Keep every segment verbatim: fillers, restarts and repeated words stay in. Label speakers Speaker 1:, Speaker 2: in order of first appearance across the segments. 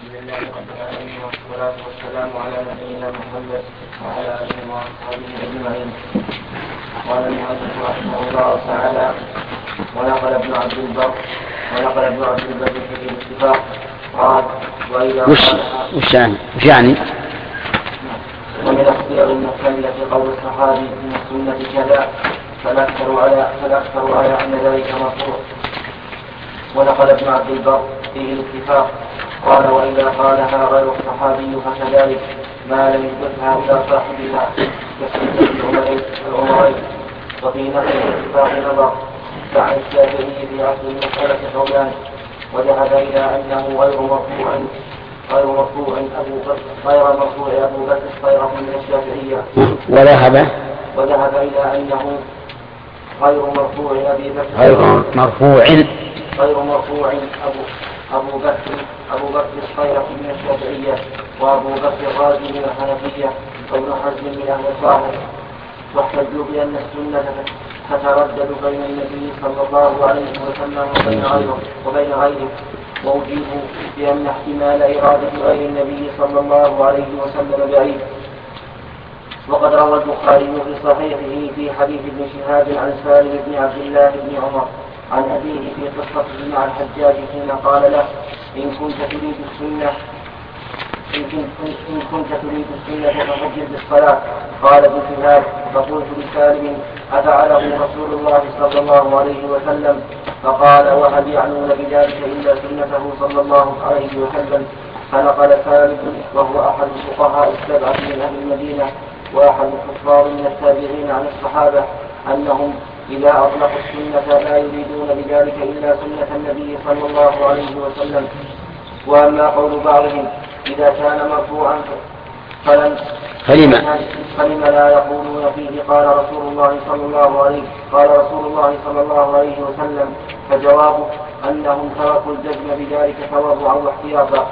Speaker 1: الحمد لله رب العالمين والصلاة والسلام على نبينا محمد وعلى آله وأصحابه أجمعين. قال المؤلف رحمه الله تعالى: ونقل ابن عبد البر ونقل ابن عبد البر في الاتفاق قال: وإذا
Speaker 2: وش وش يعني وش يعني؟
Speaker 1: ومن اختيار المحتملة قول الصحابي من السنة كذا فالأكثر على فالأكثر على أن ذلك مرفوع. ونقل ابن عبد البر فيه الاتفاق قال: وإذا قالها غير الصحابي فكذلك ما لم يثبتها إلى صاحبها كسنة العمرين. وفي نقل الاتفاق نظر، فعن الشافعي في عصر المسألة قولان، وذهب إلى أنه غير مرفوع غير مرفوع أبو بكر غير مرفوع أبو بكر خير من الشافعية.
Speaker 2: وذهب
Speaker 1: وذهب إلى أنه غير مرفوع أبي بكر
Speaker 2: غير مرفوع
Speaker 1: غير مرفوع أبو أبو بكر أبو بكر الصيرفي من الشافعية، وأبو بكر الرازي من الحنفية، وابن حزم من أهل الظاهر. واحتجوا بأن السنة تتردد بين النبي صلى الله عليه وسلم وبين غيره وبين غيره وأجيبوا بأن احتمال إرادة غير النبي صلى الله عليه وسلم بعيد. وقد روى البخاري في صحيحه في حديث ابن شهاب عن سالم بن عبد الله بن عمر عن أبيه في قصته مع الحجاج حين قال له: إن كنت تريد السنة إن كنت, إن كنت تريد السنة ففجر بالصلاة. قال ابن شهاب: فقلت لسالم: أفعله رسول الله صلى الله عليه وسلم؟ فقال: وهل يعنون بذلك إلا سنته صلى الله عليه وسلم؟ فنقل سالم وهو أحد الفقهاء السبعة من أهل المدينة وأحد الحفاظ من التابعين عن الصحابة أنهم إذا أطلقوا السنة لا يريدون بذلك إلا سنة النبي صلى الله عليه وسلم. وأما قول بعضهم إذا كان مرفوعا فلم
Speaker 2: فلما
Speaker 1: فلما لا يقولون فيه قال رسول الله صلى الله عليه قال رسول الله صلى الله عليه وسلم؟ فجوابه أنهم تركوا الجزم بذلك تورعا واحتياطا.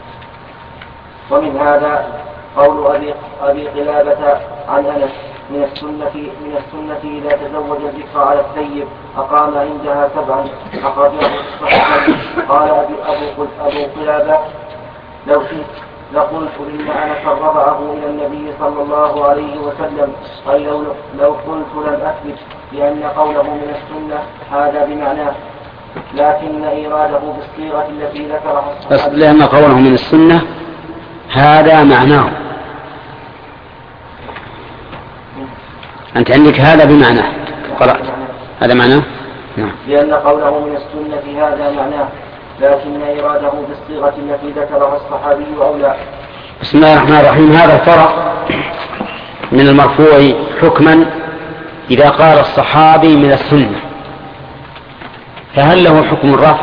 Speaker 1: ومن هذا قول أبي, أبي قلابة عن أنس: من السنة من السنة إذا تزوج الذكر على الثيب أقام عندها سبعا. أخرجه الصحيحين. قال أبي أبو, أبو قلابة: لو شئت لقلت إن أنس رفعه إلى النبي صلى الله عليه وسلم، أي لو, لو قلت لم أثبت، لأن قوله من السنة هذا بمعناه، لكن إراده بالصيغة التي ذكرها الصحابي.
Speaker 2: لأن قوله من السنة هذا معناه، أنت عندك هذا بمعناه قرأت هذا معناه؟ نعم.
Speaker 1: لأن قوله من السنة هذا معناه، لكن إراده بالصيغة التي ذكرها الصحابي أولى.
Speaker 2: بسم الله الرحمن الرحيم. هذا الفرق من المرفوع حكما إذا قال الصحابي من السنة، فهل له حكم الرفع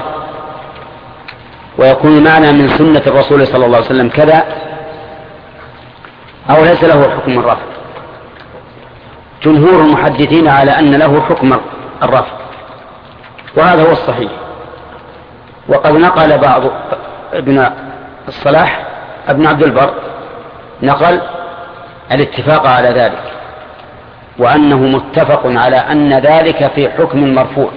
Speaker 2: ويكون المعنى من سنة الرسول صلى الله عليه وسلم كذا، أو ليس له حكم الرفع؟ جمهور المحدثين على أن له حكم الرفع، وهذا هو الصحيح. وقد نقل بعض ابن الصلاح ابن عبد البر نقل الاتفاق على ذلك، وأنه متفق على أن ذلك في حكم مرفوع.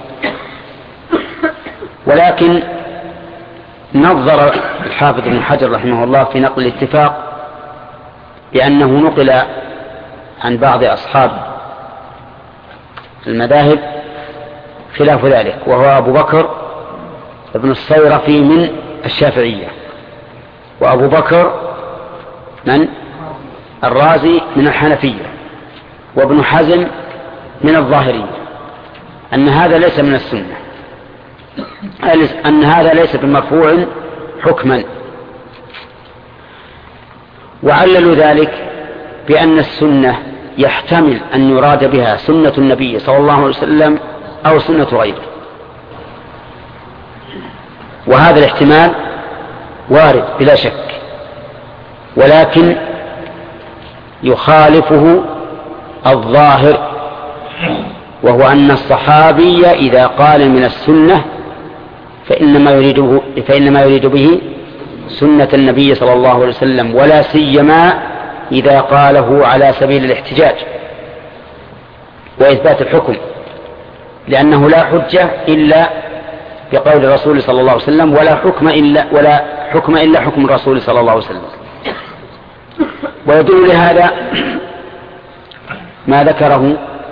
Speaker 2: ولكن نظر الحافظ ابن حجر رحمه الله في نقل الاتفاق بأنه نقل عن بعض أصحاب المذاهب خلاف ذلك، وهو أبو بكر ابن الصيرفي من الشافعية، وأبو بكر من الرازي من الحنفية، وابن حزم من الظاهرية، أن هذا ليس من السنة، أن هذا ليس بالمرفوع حكما. وعللوا ذلك بأن السنة يحتمل أن يراد بها سنة النبي صلى الله عليه وسلم أو سنة غيره، وهذا الاحتمال وارد بلا شك، ولكن يخالفه الظاهر، وهو أن الصحابي إذا قال من السنة فإنما يريد, فإنما يريد به سنة النبي صلى الله عليه وسلم، ولا سيما إذا قاله على سبيل الاحتجاج وإثبات الحكم، لأنه لا حجة إلا بقول الرسول صلى الله عليه وسلم، ولا حكم إلا ولا حكم إلا حكم الرسول صلى الله عليه وسلم. ويدل لهذا ما ذكره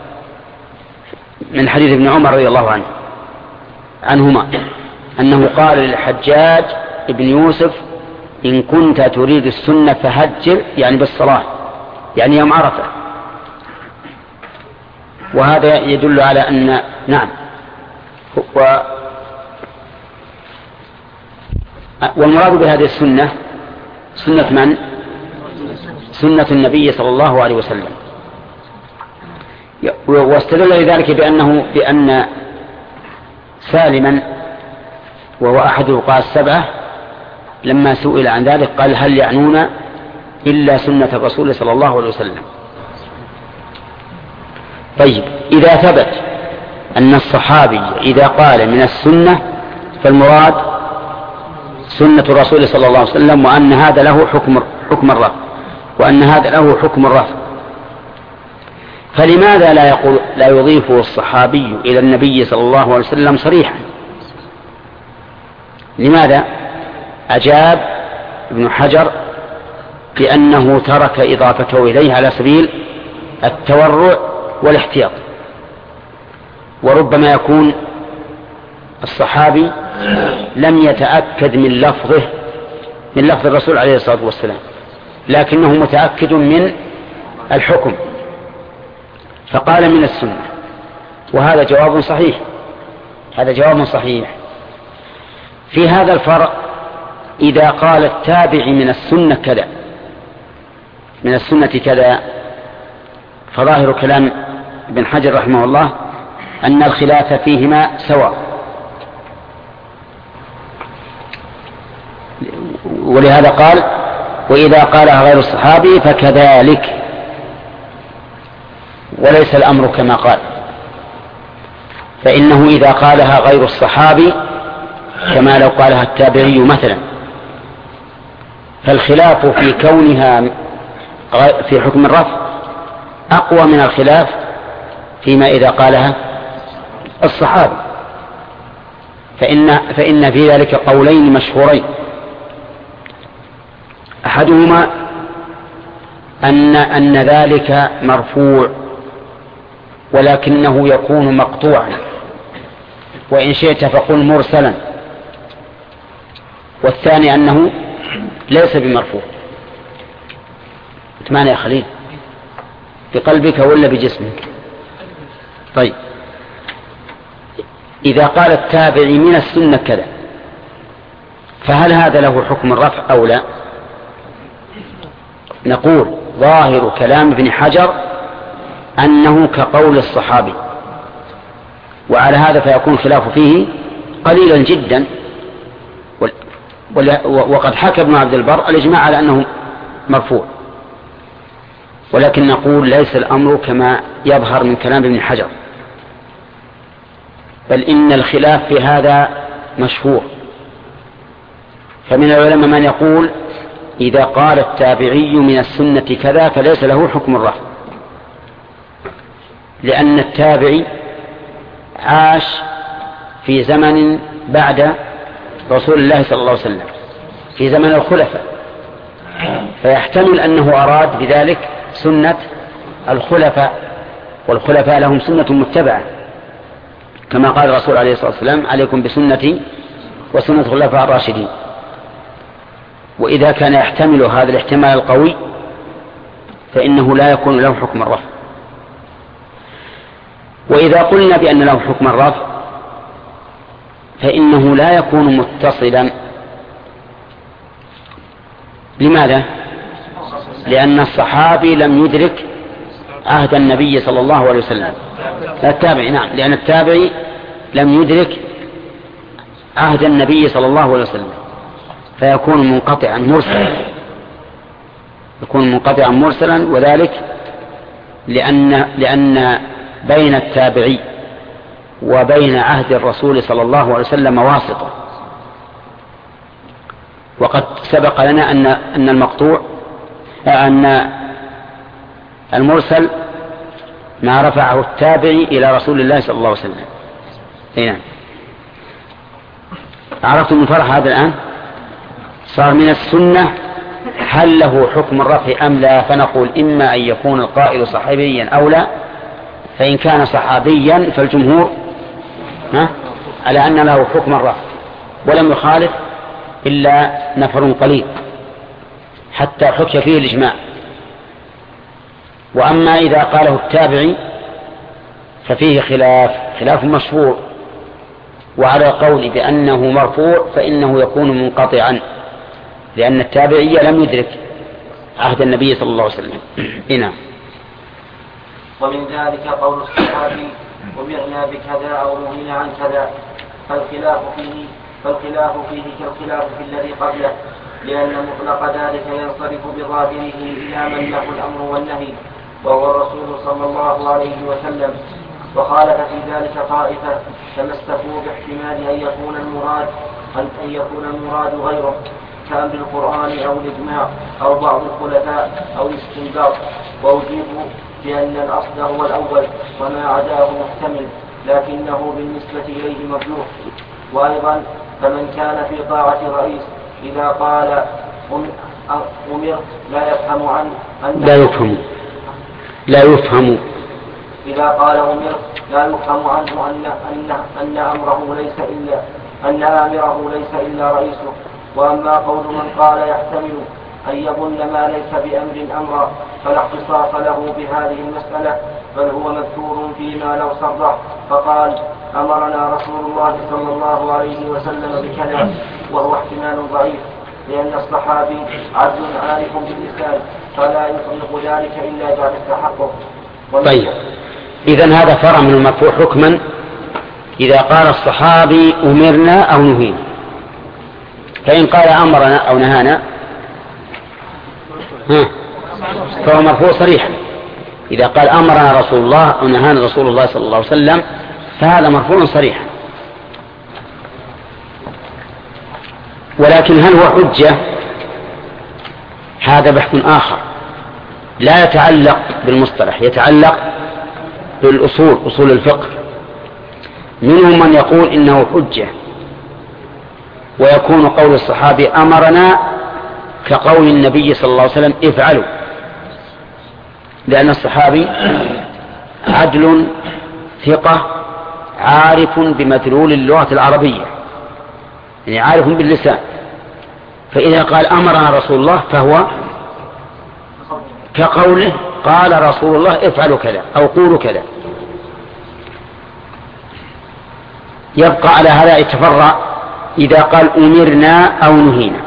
Speaker 2: من حديث ابن عمر رضي الله عنه عنهما أنه قال للحجاج ابن يوسف: إن كنت تريد السنة فهجر، يعني بالصلاة، يعني يوم عرفة. وهذا يدل على أن نعم و والمراد بهذه السنة سنة من؟ سنة النبي صلى الله عليه وسلم. واستدل لذلك بأنه بأن سالما وهو أحد الفقهاء السبعة لما سئل عن ذلك قال: هل يعنون إلا سنة الرسول صلى الله عليه وسلم. طيب، إذا ثبت أن الصحابي إذا قال من السنة فالمراد سنة الرسول صلى الله عليه وسلم، وأن هذا له حكم حكم الرفع، وأن هذا له حكم الرفع، فلماذا لا يقول لا يضيفه الصحابي إلى النبي صلى الله عليه وسلم صريحا؟ لماذا؟ أجاب ابن حجر بأنه ترك إضافته إليه على سبيل التورع والاحتياط، وربما يكون الصحابي لم يتأكد من لفظه من لفظ الرسول عليه الصلاة والسلام، لكنه متأكد من الحكم فقال من السنة، وهذا جواب صحيح. هذا جواب صحيح. في هذا الفرق إذا قال التابع من السنة كذا من السنة كذا فظاهر كلام ابن حجر رحمه الله أن الخلاف فيهما سواء، ولهذا قال: وإذا قالها غير الصحابي فكذلك، وليس الأمر كما قال، فإنه إذا قالها غير الصحابي كما لو قالها التابعي مثلا فالخلاف في كونها في حكم الرفع أقوى من الخلاف فيما إذا قالها الصحابي، فإن, فإن في ذلك قولين مشهورين: أحدهما أن, أن ذلك مرفوع ولكنه يكون مقطوعا، وإن شئت فقل مرسلا، والثاني أنه ليس بمرفوع. اتمنى يا خليل بقلبك ولا بجسمك؟ طيب، إذا قال التابع من السنة كذا فهل هذا له حكم الرفع أو لا؟ نقول ظاهر كلام ابن حجر أنه كقول الصحابي، وعلى هذا فيكون خلاف فيه قليلا جدا، وقد حكى ابن عبد البر الإجماع على أنه مرفوع، ولكن نقول ليس الأمر كما يظهر من كلام ابن حجر، بل إن الخلاف في هذا مشهور. فمن العلماء من يقول إذا قال التابعي من السنة كذا فليس له حكم الرفع، لأن التابعي عاش في زمن بعد رسول الله صلى الله عليه وسلم، في زمن الخلفاء، فيحتمل أنه أراد بذلك سنة الخلفاء، والخلفاء لهم سنة متبعة، كما قال الرسول عليه الصلاة والسلام: عليكم بسنتي وسنة الخلفاء الراشدين. وإذا كان يحتمل هذا الاحتمال القوي فإنه لا يكون له حكم الرفع. وإذا قلنا بأن له حكم الرفع فإنه لا يكون متصلا. لماذا؟ لأن الصحابي لم يدرك عهد النبي صلى الله عليه وسلم. التابعي نعم، لأن التابعي لم يدرك عهد النبي صلى الله عليه وسلم، فيكون منقطعا مرسلا يكون منقطعا مرسلا وذلك لأن لأن بين التابعي وبين عهد الرسول صلى الله عليه وسلم واسطة. وقد سبق لنا أن أن المقطوع أن المرسل ما رفعه التابعي إلى رسول الله صلى الله عليه وسلم. نعم، عرفتم من فرح هذا الآن؟ صار من السنة، هل له حكم الرفع أم لا؟ فنقول إما أن يكون القائل صحابيا أو لا. فإن كان صحابيا فالجمهور ها على أن له حكم الرفع، ولم يخالف إلا نفر قليل حتى حكي فيه الإجماع. وأما إذا قاله التابعي ففيه خلاف خلاف مشهور، وعلى القول بأنه مرفوع فإنه يكون منقطعا، لأن التابعي لم يدرك عهد النبي صلى الله عليه وسلم. هنا
Speaker 1: ومن ذلك قول الصحابي أمرنا بكذا أو نهينا عن كذا، فالخلاف فيه فالخلاف فيه كالخلاف في الذي قبله، لأن مطلق ذلك ينصرف بظاهره إلى من له الأمر والنهي، وهو الرسول صلى الله عليه وسلم. وخالف في ذلك طائفة تمسكوا باحتمال أن يكون المراد أن يكون المراد غيره، كأمر القرآن أو الإجماع أو بعض الخلفاء أو الاستنباط، وأجيبوا بأن الأصل هو الأول وما عداه محتمل، لكنه بالنسبة إليه مبلوغ. وأيضا فمن كان في طاعة رئيس إذا قال أمر لا يفهم عنه
Speaker 2: لا يفهم لا يفهم
Speaker 1: إذا قال أمر لا يفهم عنه أن أن أن أمره ليس إلا أن آمره ليس إلا رئيسه. وأما قول من قال يحتمل أن يظن ما ليس بأمر أمرا فلا اختصاص له بهذه المسألة، بل هو مذكور فيما لو صرح فقال أمرنا رسول الله صلى الله عليه وسلم بكذا، وهو احتمال ضعيف، لأن الصحابي عبد عارف باللسان فلا يطلق ذلك إلا بعد التحقق.
Speaker 2: طيب، إذن هذا فرع من المرفوع حكما إذا قال الصحابي أمرنا أو نهينا. فإن قال أمرنا أو نهانا فهو مرفوع صريحا. إذا قال أمرنا رسول الله أو نهانا رسول الله صلى الله عليه وسلم فهذا مرفوع صريحا. ولكن هل هو حجة؟ هذا بحث آخر لا يتعلق بالمصطلح، يتعلق بالأصول، أصول الفقه. منهم من يقول إنه حجة، ويكون قول الصحابي أمرنا كقول النبي صلى الله عليه وسلم افعلوا، لأن الصحابي عدل ثقة عارف بمدلول اللغة العربية، يعني عارف باللسان. فإذا قال أمرنا رسول الله فهو كقوله قال رسول الله افعلوا كذا أو قولوا كذا. يبقى على هذا يتفرع إذا قال أمرنا أو نهينا،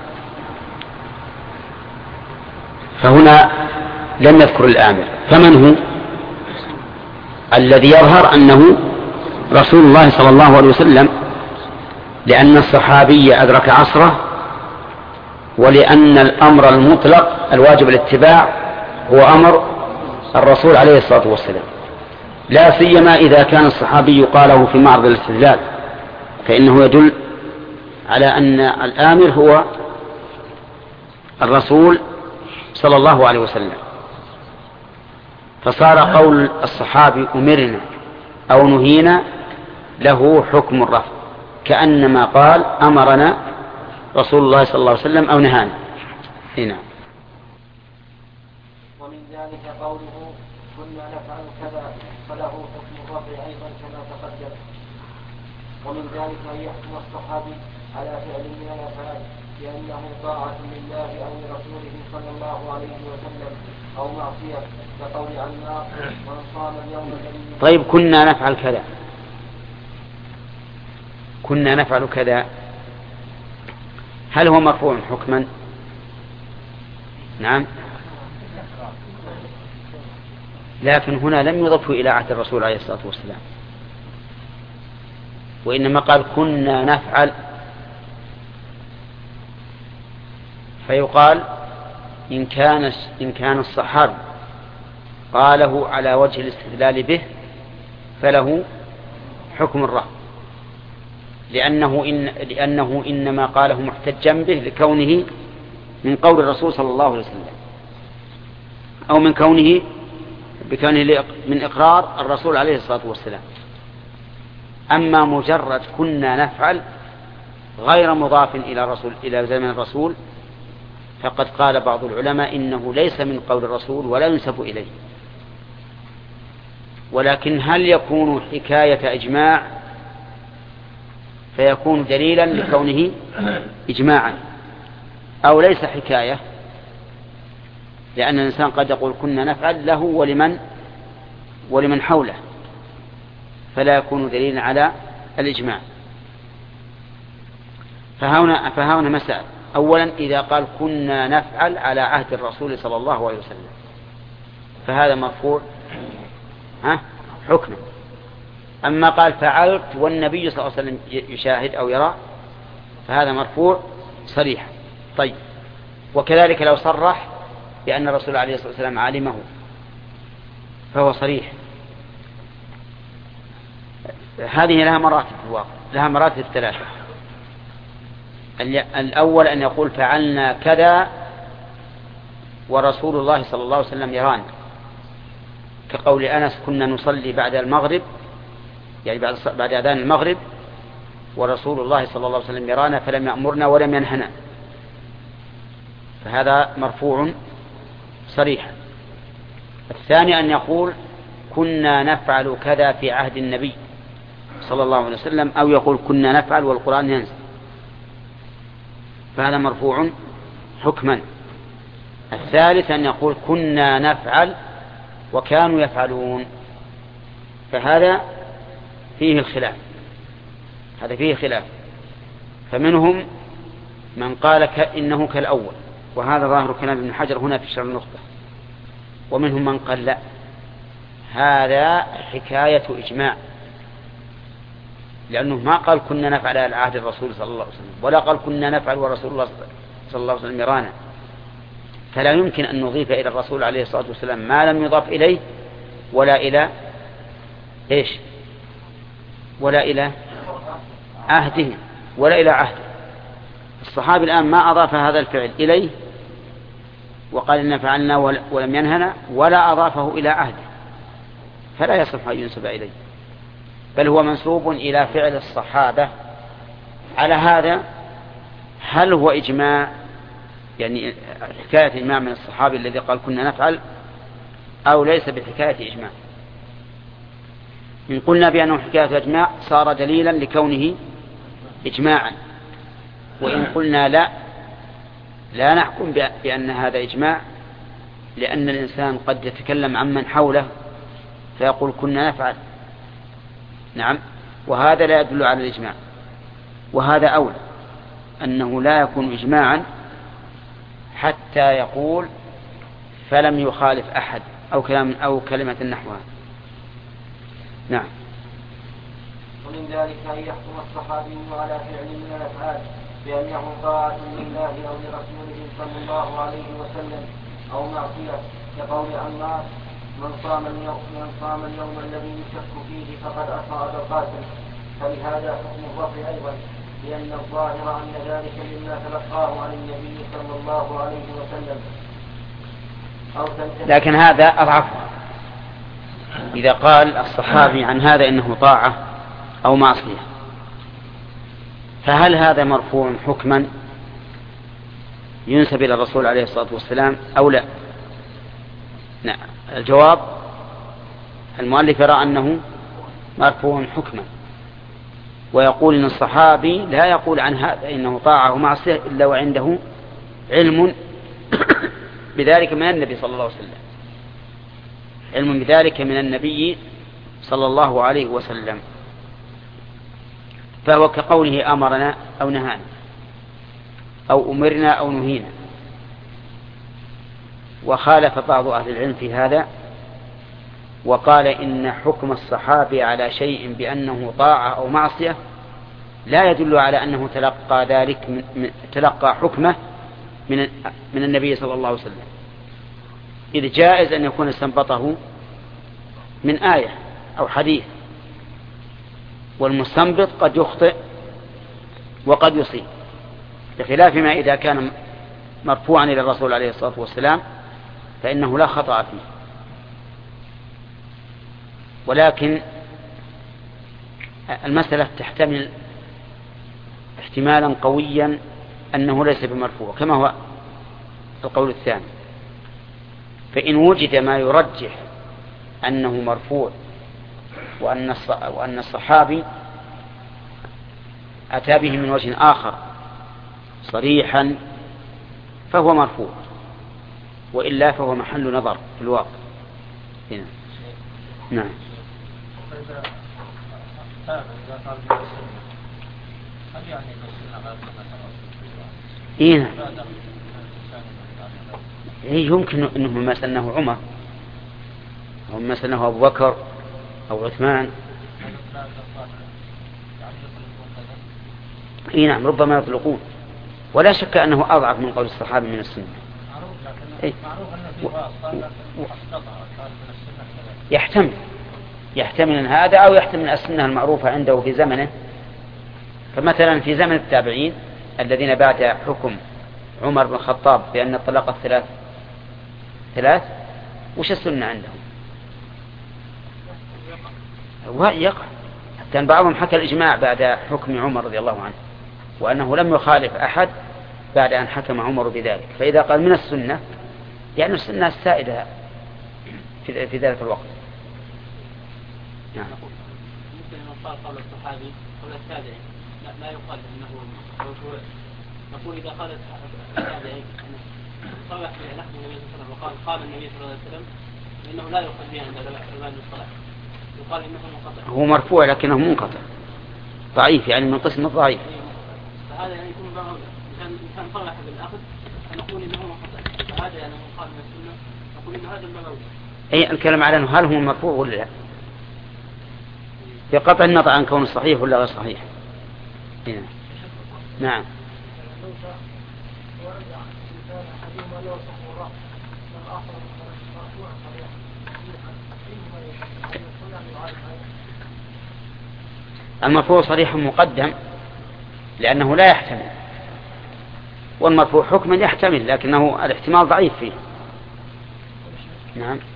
Speaker 2: فهنا لم يذكر الآمر، فمن هو؟ الذي يظهر أنه رسول الله صلى الله عليه وسلم، لأن الصحابي أدرك عصره، ولأن الأمر المطلق الواجب الاتباع هو أمر الرسول عليه الصلاة والسلام، لا سيما إذا كان الصحابي قاله في معرض الاستدلال، فإنه يدل على أن الآمر هو الرسول صلى الله عليه وسلم. فصار قول الصحابي أمرنا أو نهينا له حكم الرفع، كأنما قال أمرنا رسول الله صلى الله عليه وسلم أو نهانا. هنا
Speaker 1: ومن ذلك قوله كنا نفعل كذا فله حكم الرفع أيضا كما تقدم. ومن ذلك أن يحكم الصحابي على فعل من الأفعال لأنه طاعة لله أو لرسوله صلى الله عليه وسلم أو معصية، كقول عمار من صام اليوم الذي.
Speaker 2: طيب، كنا نفعل كذا، كنا نفعل كذا، هل هو مرفوع حكما؟ نعم، لكن هنا لم يضف إلى عهد الرسول عليه الصلاة والسلام، وإنما قال كنا نفعل. فيقال إن كان إن كان الصحابي قاله على وجه الاستدلال به فله حكم الرفع، لأنه إن لأنه إنما قاله محتجا به لكونه من قول الرسول صلى الله عليه وسلم، أو من كونه بكونه من إقرار الرسول عليه الصلاة والسلام. أما مجرد كنا نفعل غير مضاف إلى رسول إلى زمن الرسول فقد قال بعض العلماء إنه ليس من قول الرسول ولا ينسب إليه. ولكن هل يكون حكاية إجماع فيكون دليلا لكونه إجماعا أو ليس حكاية؟ لأن الإنسان قد يقول كنا نفعل له ولمن ولمن حوله فلا يكون دليلا على الإجماع. فهنا فهنا مسائل. أولا إذا قال كنا نفعل على عهد الرسول صلى الله عليه وسلم فهذا مرفوع ها حكما. أما قال فعلت والنبي صلى الله عليه وسلم يشاهد أو يرى فهذا مرفوع صريح. طيب وكذلك لو صرح بأن الرسول عليه الصلاة والسلام علمه فهو صريح. هذه لها مراتب في الواقع، لها مراتب ثلاثة. الأول أن يقول فعلنا كذا ورسول الله صلى الله عليه وسلم يرانا، كقول أنس كنا نصلي بعد المغرب يعني بعد بعد أذان المغرب ورسول الله صلى الله عليه وسلم يرانا فلم يأمرنا ولم ينهنا، فهذا مرفوع صريحا. الثاني أن يقول كنا نفعل كذا في عهد النبي صلى الله عليه وسلم أو يقول كنا نفعل والقرآن ينزل فهذا مرفوع حكما. الثالث أن يقول كنا نفعل وكانوا يفعلون فهذا فيه الخلاف، هذا فيه خلاف. فمنهم من قال إنه كالأول وهذا ظاهر كلام ابن حجر هنا في شرح النخبة، ومنهم من قال لا هذا حكاية إجماع، لأنه ما قال كنا نفعل على عهد الرسول صلى الله عليه وسلم ولا قال كنا نفعل ورسول الله صلى الله عليه وسلم يرانا، فلا يمكن أن نضيف إلى الرسول عليه الصلاة والسلام ما لم يضاف إليه ولا إلى إيش ولا إلى عهده ولا إلى عهده. الصحابي الآن ما أضاف هذا الفعل إليه وقال إن فعلنا ولم ينهنا ولا أضافه إلى عهده، فلا يصح أن ينسب إليه، بل هو منسوب إلى فعل الصحابة. على هذا هل هو إجماع يعني حكاية إجماع من الصحابي الذي قال كنا نفعل أو ليس بحكاية إجماع؟ إن قلنا بأنه حكاية إجماع صار دليلا لكونه إجماعا، وإن قلنا لا لا نحكم بأن هذا إجماع، لأن الإنسان قد يتكلم عن من حوله فيقول كنا نفعل نعم، وهذا لا يدل على الإجماع. وهذا أولى أنه لا يكون إجماعا حتى يقول فلم يخالف أحد أو كلام أو كلمة نحوها. نعم.
Speaker 1: ومن ذلك أن يحكم الصحابي على فعل من الأفعال بأنه طاعة لله أو لرسوله صلى الله عليه وسلم أو معصية، كقول عمار من صام اليوم من صام اليوم الذي يشك فيه فقد أصاب القاتل، فلهذا حكم الرفع أيضا، لأن الظاهر أن ذلك مما تلقاه عن النبي صلى الله عليه وسلم.
Speaker 2: لكن هذا أضعف. إذا قال الصحابي عن هذا إنه طاعة أو معصية فهل هذا مرفوع حكما ينسب إلى الرسول عليه الصلاة والسلام أو لا؟ نعم. الجواب المؤلف يرى أنه مرفوع حكما، ويقول إن الصحابي لا يقول عن هذا إنه طاعة ومعصية إلا وعنده علم بذلك من النبي صلى الله عليه وسلم، علم بذلك من النبي صلى الله عليه وسلم، فهو كقوله أمرنا أو نهانا أو أمرنا أو نهينا. وخالف بعض أهل العلم في هذا وقال إن حكم الصحابي على شيء بأنه طاعة أو معصية لا يدل على أنه تلقى ذلك من تلقى حكمه من من النبي صلى الله عليه وسلم، إذ جائز أن يكون استنبطه من آية أو حديث، والمستنبط قد يخطئ وقد يصيب، بخلاف ما إذا كان مرفوعا إلى الرسول عليه الصلاة والسلام فإنه لا خطأ فيه. ولكن المسألة تحتمل احتمالا قويا أنه ليس بمرفوع كما هو القول الثاني. فإن وجد ما يرجح أنه مرفوع وأن الصحابي أتى به من وجه آخر صريحا فهو مرفوع، وإلا فهو محل نظر في الواقع هنا. نعم. إيه نعم. إيه يمكن أنه ما سنه عمر أو ما سنه أبو بكر أو عثمان. إيه نعم ربما يطلقون، ولا شك أنه أضعف من قول الصحابة من السنة. إيه؟ يحتمل يحتمل أن هذا أو يحتمل السنة المعروفة عنده في زمنه. فمثلا في زمن التابعين الذين بعد حكم عمر بن الخطاب بأن الطلاق الثلاث ثلاث وش السنة عندهم؟ ويقع حتى بعضهم حكى الإجماع بعد حكم عمر رضي الله عنه، وأنه لم يخالف أحد بعد أن حكم عمر بذلك. فإذا قال من السنة يعني السنة السائدة في, في ذلك الوقت.
Speaker 3: نعم. ممكن أن قال قول الصحابي قول التابعي لا, لا يقال أنه موضوع. نقول إذا قال التابعي صرح في لحظة النبي صلى الله عليه وسلم وقال قال النبي صلى الله عليه وسلم إنه لا يقال به عند علماء الصلاة، يقال إنه منقطع.
Speaker 2: هو مرفوع لكنه منقطع ضعيف، يعني من قسم الضعيف.
Speaker 3: فهذا يعني يكون بعوضة إنسان صرح بالأخذ نقول إنه منقطع، فهذا يعني قال من السنة نقول إن هذا المبعوض.
Speaker 2: أي الكلام على أنه هل هو مرفوع ولا لا، بقطع النظر عن كونه صحيح ولا غير صحيح. هنا. نعم. المرفوع صريح مقدم لأنه لا يحتمل، والمرفوع حكما يحتمل لكنه الاحتمال ضعيف فيه. نعم.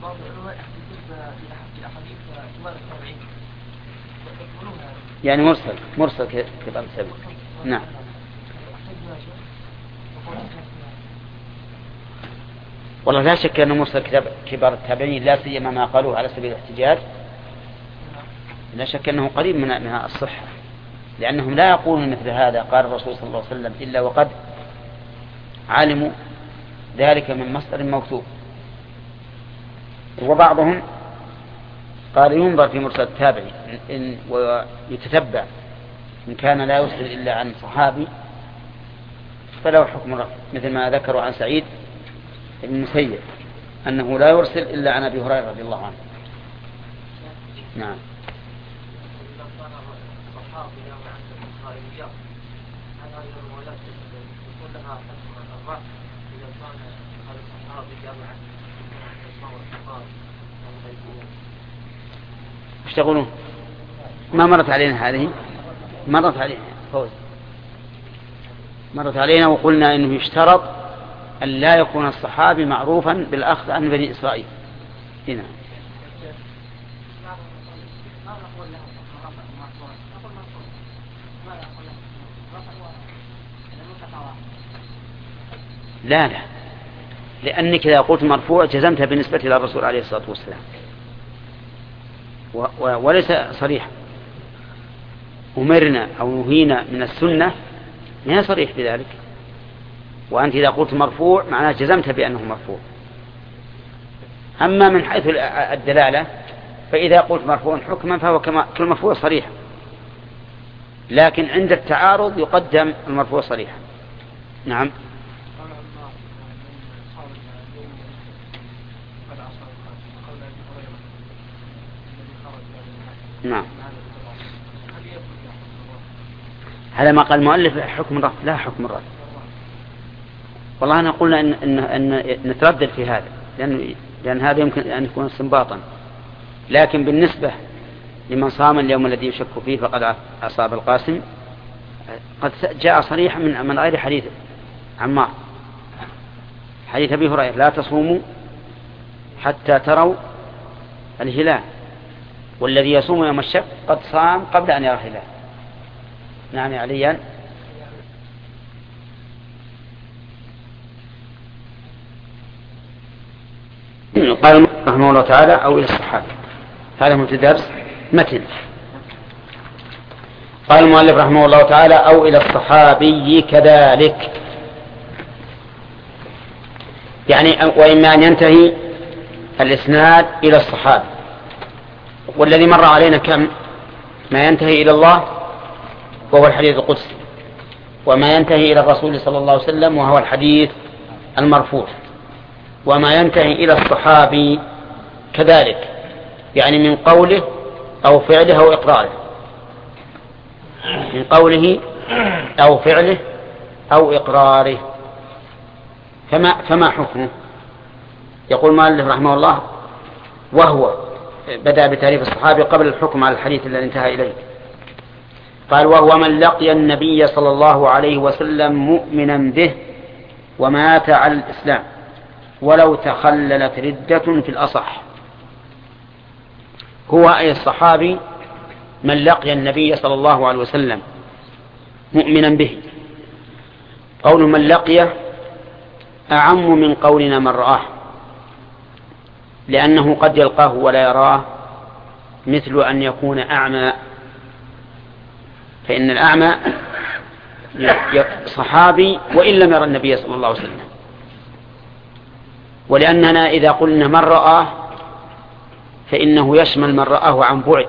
Speaker 2: يعني مرسل مرسل كبار التابعين. نعم. والله لا شك أنه مرسل كبار التابعين لا سيما ما قالوه على سبيل الاحتجاج، لا شك أنه قريب من من الصحة، لأنهم لا يقولون مثل هذا قال الرسول صلى الله عليه وسلم إلا وقد علموا ذلك من مصدر موثوق. وبعضهم قال ينظر في مرسل التابعي إن ويتتبع إن كان لا يرسل إلا عن صحابي فله حكم رفع، مثل ما ذكروا عن سعيد بن المسيب أنه لا يرسل إلا عن أبي هريرة رضي الله عنه. نعم. ايش تقولون؟ ما مرت علينا هذه؟ مرت علينا فوز مرت علينا وقلنا انه يشترط ان لا يكون الصحابي معروفا بالاخذ عن بني اسرائيل. هنا لا لا لأنك إذا قلت مرفوع جزمت بالنسبة إلى الرسول عليه الصلاة والسلام و... و... وليس صريح. أمرنا أو نهينا من السنة ما هي صريح بذلك، وأنت إذا قلت مرفوع معناه جزمت بأنه مرفوع. أما من حيث الدلالة فإذا قلت مرفوع حكما فهو كما كالمرفوع صريح، لكن عند التعارض يقدم المرفوع صريحا. نعم. نعم. هذا ما قال المؤلف حكم الرفض، لا حكم الرفض. والله أنا قلنا إن, إن, إن نتردد في هذا لأن, لأن هذا يمكن أن يكون استنباطا، لكن بالنسبة لمن صام اليوم الذي يشك فيه فقد أصاب القاسم قد جاء صريحا من, من غير حديث عمار، حديث أبي هريرة لا تصوموا حتى تروا الهلال والذي يصوم يوم الشك قد صام قبل أن يرى الهلال. نعم عليا. قال رحمه الله تعالى أو إلى الصحابة. هذا من درس متن. قال المؤلف رحمه الله تعالى أو إلى الصحابي كذلك، يعني وإما أن ينتهي الإسناد إلى الصحابي، والذي مر علينا كم ما ينتهي إلى الله وهو الحديث القدسي، وما ينتهي إلى الرسول صلى الله عليه وسلم وهو الحديث المرفوع، وما ينتهي إلى الصحابي كذلك، يعني من قوله أو فعله أو إقراره، من قوله أو فعله أو إقراره. فما, فما حكمه؟ يقول المؤلف رحمه الله وهو بدأ بتعريف الصحابي قبل الحكم على الحديث الذي انتهى إليه. قال وهو من لقي النبي صلى الله عليه وسلم مؤمنا به ومات على الإسلام ولو تخللت ردة في الأصح. هو أي الصحابي من لقي النبي صلى الله عليه وسلم مؤمنا به. قول من لقيه أعم من قولنا من رآه، لأنه قد يلقاه ولا يراه، مثل أن يكون أعمى، فإن الأعمى صحابي وإن لم يرى النبي صلى الله عليه وسلم. ولأننا إذا قلنا من رآه فإنه يشمل من رآه عن بعد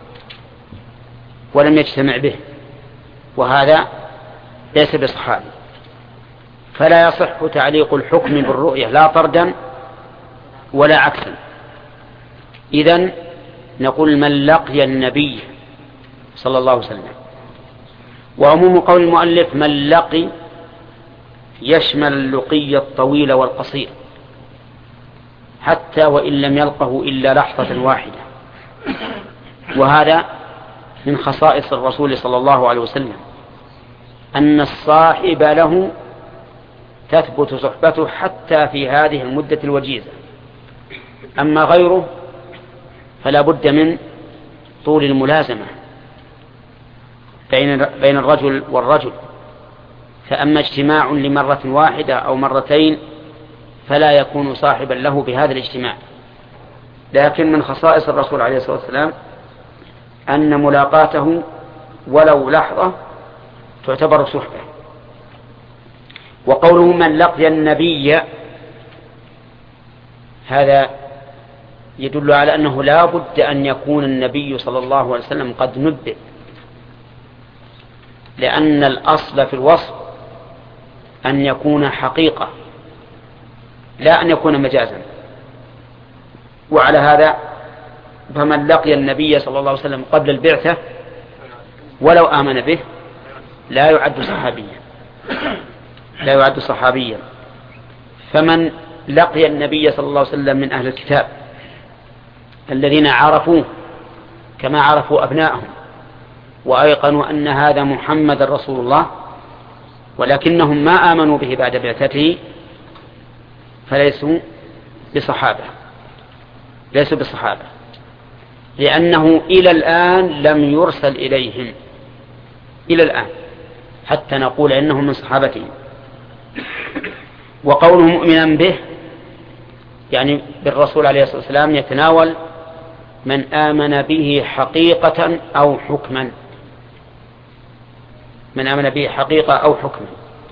Speaker 2: ولم يجتمع به، وهذا ليس بصحابي، فلا يصح تعليق الحكم بالرؤية لا طردا ولا عكسا. إذن نقول من لقي النبي صلى الله عليه وسلم. وعموم قول المؤلف من لقي يشمل اللقي الطويل والقصير، حتى وإن لم يلقه إلا لحظة واحدة، وهذا من خصائص الرسول صلى الله عليه وسلم، أن الصاحب له تثبت صحبته حتى في هذه المدة الوجيزة. أما غيره فلا بد من طول الملازمة بين الرجل والرجل، فأما اجتماع لمرة واحدة أو مرتين فلا يكون صاحبا له بهذا الاجتماع. لكن من خصائص الرسول عليه الصلاة والسلام أن ملاقاته ولو لحظة تعتبر صحبة. وقوله من لقي النبي هذا يدل على أنه لا بد أن يكون النبي صلى الله عليه وسلم قد نبئ، لأن الأصل في الوصف أن يكون حقيقة لا أن يكون مجازا. وعلى هذا فمن لقي النبي صلى الله عليه وسلم قبل البعثة ولو آمن به لا يعد صحابيا، لا يعد صحابيا. فمن لقي النبي صلى الله عليه وسلم من أهل الكتاب الذين عرفوه كما عرفوا أبنائهم وأيقنوا أن هذا محمد رسول الله، ولكنهم ما آمنوا به بعد بعثته، فليسوا بصحابة، ليسوا بصحابة، لأنه إلى الآن لم يرسل إليهم، إلى الآن، حتى نقول إنهم من صحابته. وقوله مؤمنا به يعني بالرسول عليه الصلاة والسلام يتناول من آمن به حقيقة أو حكما، من آمن به حقيقة أو حكما.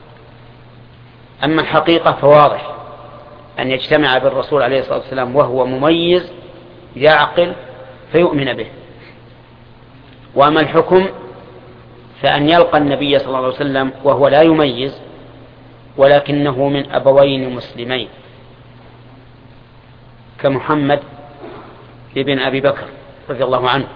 Speaker 2: أما الحقيقة فواضح أن يجتمع بالرسول عليه الصلاة والسلام وهو مميز يعقل فيؤمن به. وأما الحكم فأن يلقى النبي صلى الله عليه وسلم وهو لا يميز ولكنه من أبوين مسلمين كمحمد ابن أبي بكر رضي الله عنه،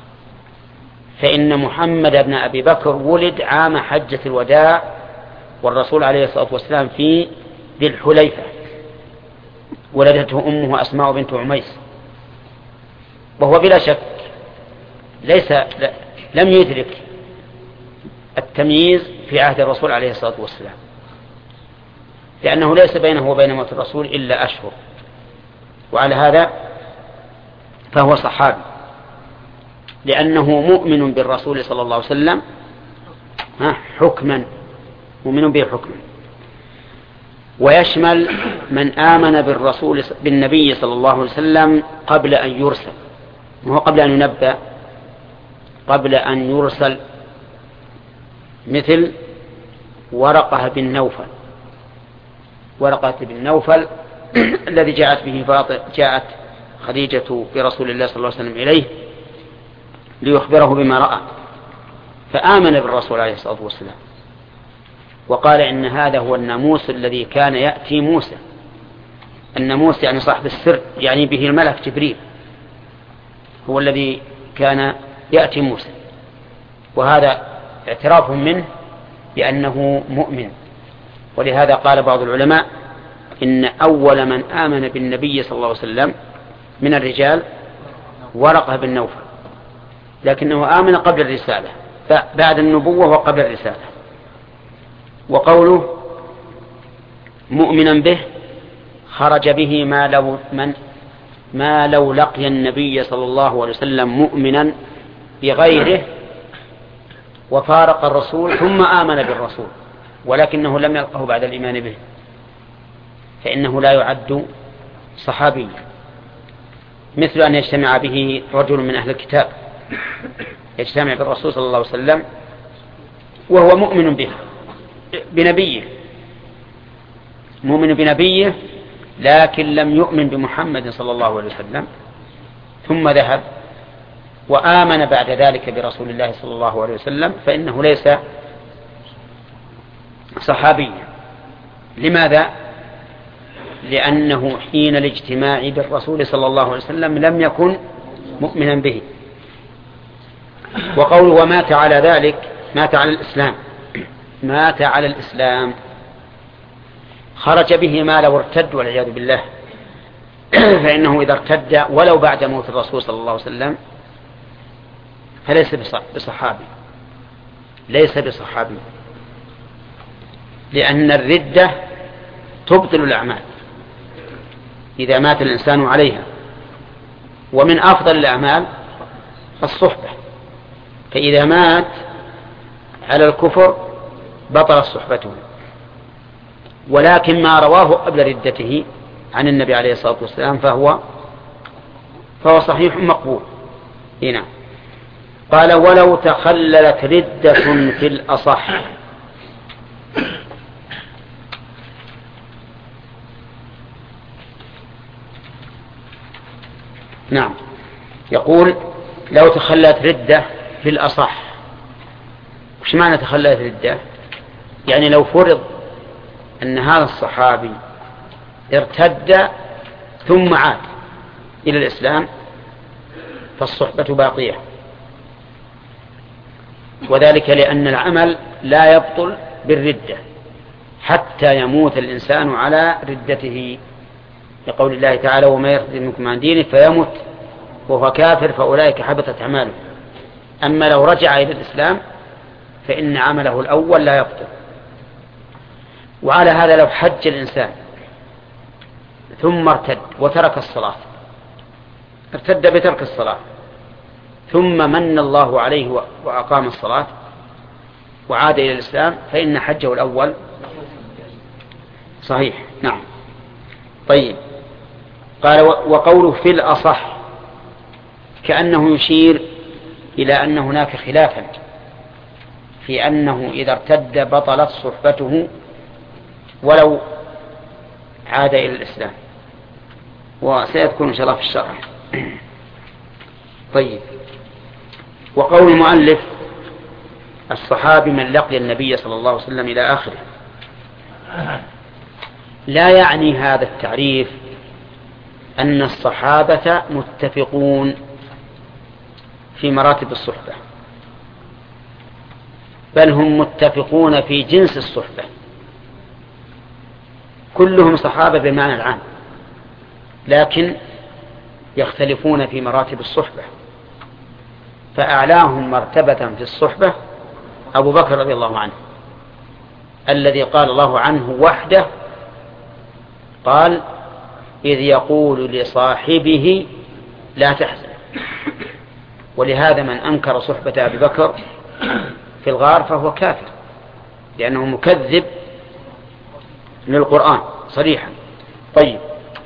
Speaker 2: فإن محمد بن أبي بكر ولد عام حجة الوداع والرسول عليه الصلاة والسلام في ذي الحليفة، ولدته أمه أسماء بنت عميس، وهو بلا شك ليس لم يدرك التمييز في عهد الرسول عليه الصلاة والسلام، لأنه ليس بينه وبين موت الرسول إلا أشهر، وعلى هذا فهو صحابي لأنه مؤمن بالرسول صلى الله عليه وسلم حكما، مؤمن به حكما. ويشمل من آمن بالرسول بالنبي صلى الله عليه وسلم قبل أن يرسل، وهو قبل أن ينبأ، قبل أن يرسل، مثل ورقة بن نوفل ورقة بن نوفل الذي جاءت به فاطمة، جاءت خديجة برسول الله صلى الله عليه وسلم إليه ليخبره بما رأى، فآمن بالرسول عليه الصلاة والسلام وقال إن هذا هو الناموس الذي كان يأتي موسى. الناموس يعني صاحب السر، يعني به الملك جبريل، هو الذي كان يأتي موسى، وهذا اعتراف منه بأنه مؤمن. ولهذا قال بعض العلماء إن أول من آمن بالنبي صلى الله عليه وسلم من الرجال ورقة بن نوفل، لكنه آمن قبل الرسالة، بعد النبوة وقبل الرسالة. وقوله مؤمنا به خرج به ما لو, من ما لو لقي النبي صلى الله عليه وسلم مؤمنا بغيره وفارق الرسول ثم آمن بالرسول ولكنه لم يلقه بعد الإيمان به، فإنه لا يعد صحابيا، مثل أن يجتمع به رجل من أهل الكتاب، يجتمع بالرسول صلى الله عليه وسلم وهو مؤمن به بنبيه مؤمن بنبيه لكن لم يؤمن بمحمد صلى الله عليه وسلم، ثم ذهب وآمن بعد ذلك برسول الله صلى الله عليه وسلم، فإنه ليس صحابيا. لماذا؟ لأنه حين الاجتماع بالرسول صلى الله عليه وسلم لم يكن مؤمنا به. وقوله ومات على ذلك، مات على الإسلام، مات على الإسلام خرج به ما لو ارتد والعياذ بالله، فإنه إذا ارتد ولو بعد موت الرسول صلى الله عليه وسلم فليس بصحابي، ليس بصحابي، لأن الردة تبطل الأعمال إذا مات الإنسان عليها، ومن أفضل الأعمال الصحبة، فإذا مات على الكفر بطل صحبته. ولكن ما رواه قبل ردته عن النبي عليه الصلاة والسلام فهو فهو صحيح مقبول. هنا قال ولو تخللت ردة في الأصح، نعم، يقول لو تخللت ردة في الأصح. وش معنى تخللت ردة؟ يعني لو فرض أن هذا الصحابي ارتد ثم عاد إلى الإسلام فالصحبة باقية، وذلك لأن العمل لا يبطل بالردة حتى يموت الإنسان على ردته، لقول الله تعالى وما يرتد منكم عن دينه فيمت وهو كافر فأولئك حبطت أعماله. أما لو رجع إلى الإسلام فإن عمله الأول لا يبطل. وعلى هذا لو حج الإنسان ثم ارتد وترك الصلاة، ارتد بترك الصلاة ثم من الله عليه وأقام الصلاة وعاد إلى الإسلام فإن حجه الأول صحيح. نعم. طيب، قال وقوله في الأصح كأنه يشير إلى أن هناك خلافا في أنه إذا ارتد بطلت صحبته ولو عاد إلى الإسلام، وسيذكر إن شاء الله في الشرح. طيب، وقول المؤلف الصحابي من لقي النبي صلى الله عليه وسلم إلى آخره، لا يعني هذا التعريف أن الصحابة متفقون في مراتب الصحبة، بل هم متفقون في جنس الصحبة، كلهم صحابة بالمعنى العام، لكن يختلفون في مراتب الصحبة. فأعلاهم مرتبة في الصحبة أبو بكر رضي الله عنه، الذي قال الله عنه وحده، قال إذ يقول لصاحبه لا تحزن. ولهذا من أنكر صحبة أبي بكر في الغار فهو كافر، لأنه مكذب للقرآن. صريحا. طيب،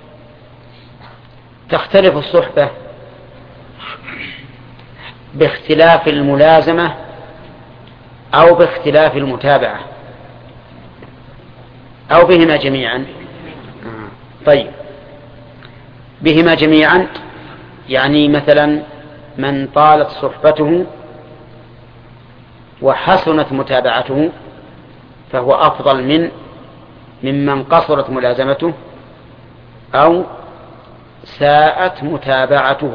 Speaker 2: تختلف الصحبة باختلاف الملازمة أو باختلاف المتابعة أو بهما جميعا؟ طيب، بهما جميعا يعني مثلا من طالت صحبته وحسنت متابعته فهو أفضل من ممن قصرت ملازمته أو ساءت متابعته،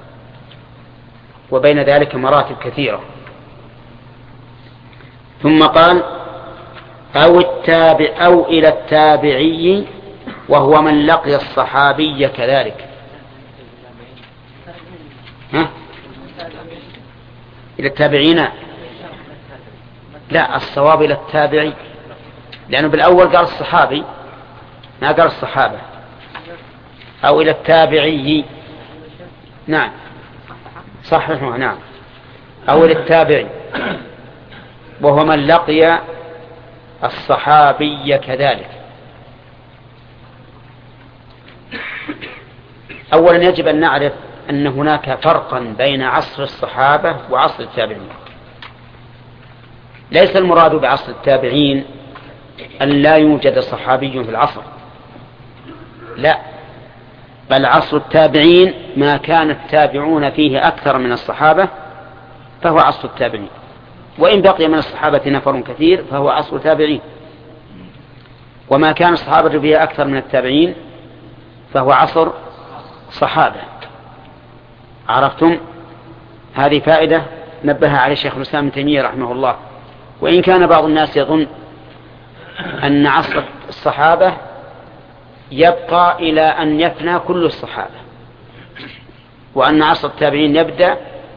Speaker 2: وبين ذلك مراتب كثيرة. ثم قال أو التابع أو إلى التابعي وهو من لقي الصحابي كذلك. ها؟ إلى التابعين؟ لا، الصواب إلى التابعي، لأنه بالأول قال الصحابي ما قال الصحابة. أو إلى التابعي، نعم صححه، نعم، أو إلى التابعي وهو من لقي الصحابي كذلك. أولا يجب أن نعرف أن هناك فرقا بين عصر الصحابة وعصر التابعين. ليس المراد بعصر التابعين أن لا يوجد صحابي في العصر، لا، بل عصر التابعين ما كان التابعون فيه أكثر من الصحابة فهو عصر التابعين، وإن بقي من الصحابة نفر كثير فهو عصر التابعين، وما كان الصحابة فيه أكثر من التابعين فهو عصر صحابة. عرفتم؟ هذه فائدة نبه عليه الشيخ الإسلام ابن تيمية رحمه الله. وإن كان بعض الناس يظن أن عصر الصحابة يبقى إلى أن يفنى كل الصحابة، وأن عصر التابعين يبدأ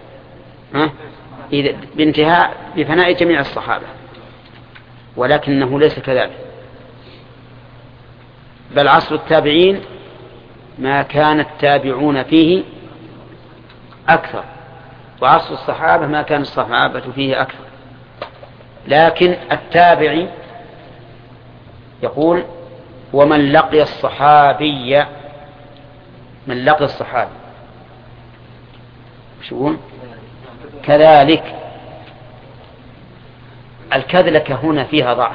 Speaker 2: بانتهاء بفناء جميع الصحابة، ولكنه ليس كذلك، بل عصر التابعين ما كان التابعون فيه أكثر، وعصر الصحابة ما كان الصحابة فيه أكثر. لكن التابعي يقول ومن لقي الصحابي، من لقي الصحابي شو كذلك. الكذلك هنا فيها ضعف،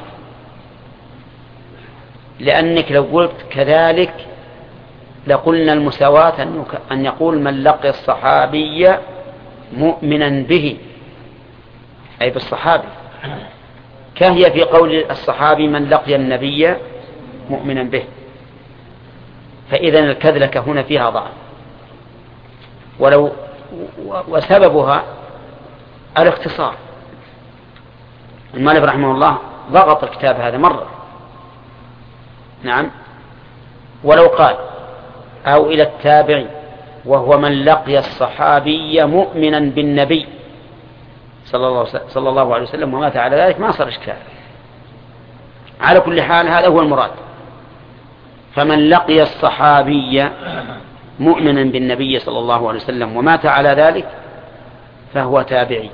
Speaker 2: لأنك لو قلت كذلك لقلنا المساواة أن يقول من لقي الصحابي مؤمنا به، أي بالصحابي، كهي في قول الصحابي من لقي النبي مؤمنا به. فإذا الكذلك هنا فيها ضعف، ولو وسببها الاختصار. المؤلف رحمه الله ضغط الكتاب هذا مرة، نعم، ولو قال أو إلى التابع وهو من لقي الصحابي مؤمنا بالنبي صلى الله عليه وسلم ومات على ذلك ما صار إشكال. على كل حال هذا هو المراد. فمن لقي الصحابي مؤمنا بالنبي صلى الله عليه وسلم ومات على ذلك فهو تابعي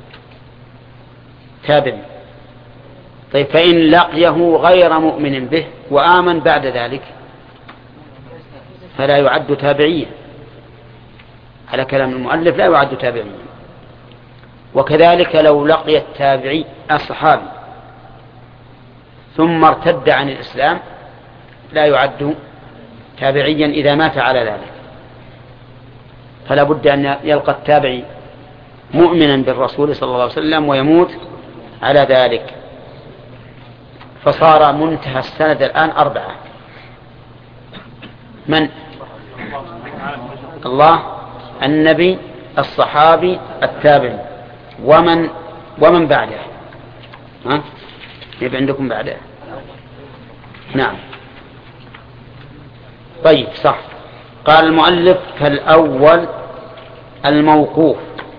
Speaker 2: تابعي. طيب، فإن لقيه غير مؤمن به وآمن بعد ذلك فلا يعد تابعيا، على كلام المؤلف لا يعد تابعيا. وكذلك لو لقي التابعي الصحابي ثم ارتد عن الإسلام لا يعد تابعيا إذا مات على ذلك. فلا بد أن يلقى التابعي مؤمنا بالرسول صلى الله عليه وسلم ويموت على ذلك. فصار منتهى السند الآن أربعة: من؟ الله، النبي، الصحابي، التابعي، ومن ومن بعده. ها؟ يبقى عندكم بعده. نعم. طيب، صح. قال المؤلف فالأول الموقوف،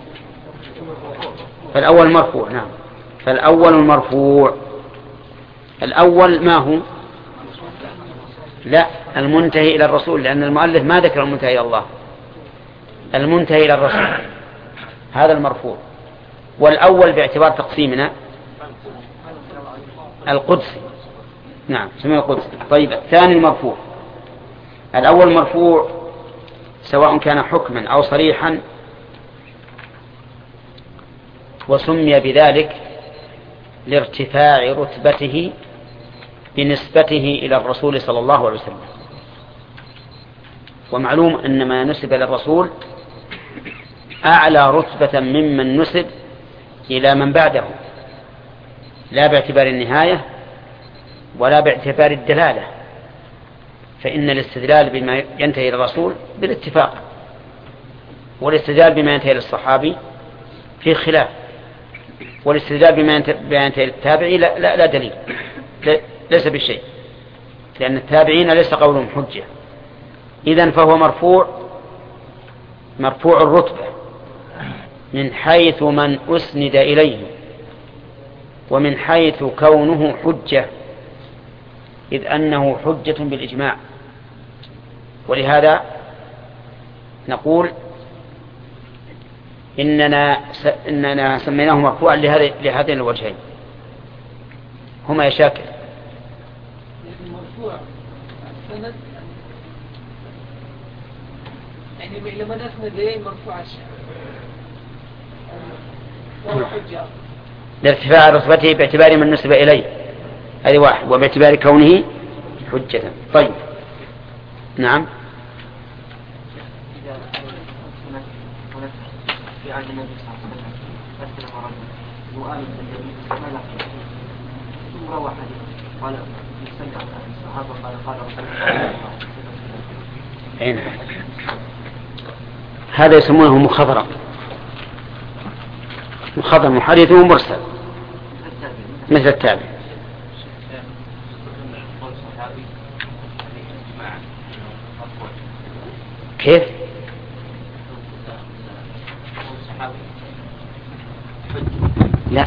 Speaker 2: فالأول مرفوع. نعم، فالأول المرفوع. الأول ما هو؟ لا، المنتهي إلى الرسول، لأن المؤلف ما ذكر المنتهي إلى الله، المنتهي إلى الرسول هذا المرفوع. والأول باعتبار تقسيمنا القدسي، نعم سمي القدس. طيب الثاني المرفوع. الأول مرفوع سواء كان حكما أو صريحا، وسمي بذلك لارتفاع رتبته بنسبته إلى الرسول صلى الله عليه وسلم. ومعلوم أن ما نسب للرسول أعلى رتبة ممن نسب إلى من بعده، لا باعتبار النهاية ولا باعتبار الدلالة، فإن الاستدلال بما ينتهي إلى الرسول بالاتفاق، والاستدلال بما ينتهي للصحابي في خلاف، والاستدلال بما ينتهي للتابعي لا, لا, لا دليل، لا ليس بالشيء، لأن التابعين ليس قولهم حجة. إذن فهو مرفوع مرفوع الرتبة من حيث من أسند إليه، ومن حيث كونه حجة، إذ أنه حجة بالإجماع. ولهذا نقول إننا إننا سميناه مرفوعا لهذين الوجهين هما يا شاكر.
Speaker 4: المرفوع السند يعني لما نسند إليه مرفوع الشعر وهو حجة
Speaker 2: لارتفاع رتبته باعتبار من نسب إليه، هذه واحد، وباعتبار كونه حجة. طيب نعم.
Speaker 1: إذا هناك في عهد النبي صلى الله عليه وسلم أسلم رجل وآمن بالنبي ما لا ثم روى حديث قال يسمع الصحابة قال قال رسول الله صلى الله عليه وسلم.
Speaker 2: هذا يسمونه مخضرم، مخضرم حديثه مرسل مثل التابع. كيف؟ لا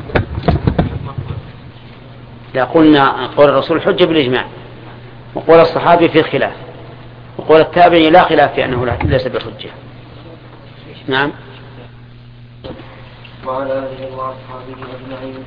Speaker 2: لا قلنا قول الرسول حجة بالإجماع، وقول الصحابي في خلاف، وقول التابعي لا خلاف في أنه ليس بحجة. نعم.
Speaker 1: وعلى آله وأصحابه أجمعين.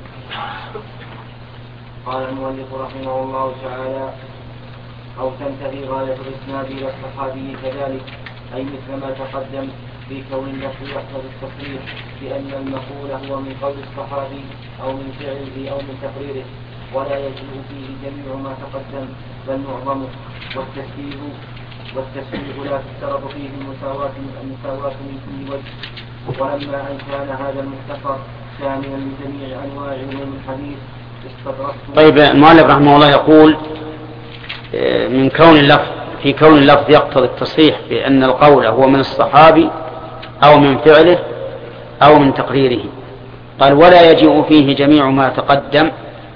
Speaker 1: قال المؤلف رحمه الله تعالى: أو تنتهي غاية الإسناد إلى الصحابي كذلك، أي مثل ما تقدم في كون النفي يحتضي التصريح بأن المقول هو من قول الصحابي أو من فعله أو من تقريره، ولا يجوز فيه جميع ما تقدم بل معظمه. والتشبيه والتشبيه لا تشترط فيه المساواة المساواة من كل وجه. ولما أن كان هذا المختصر شاملا لجميع أنواع علوم الحديث استدركت.
Speaker 2: طيب المؤلف رحمه الله يقول من كون اللفظ في كون اللفظ يقتضي التصريح بأن القول هو من الصحابي أو من فعله أو من تقريره. قال: ولا يجيء فيه جميع ما تقدم.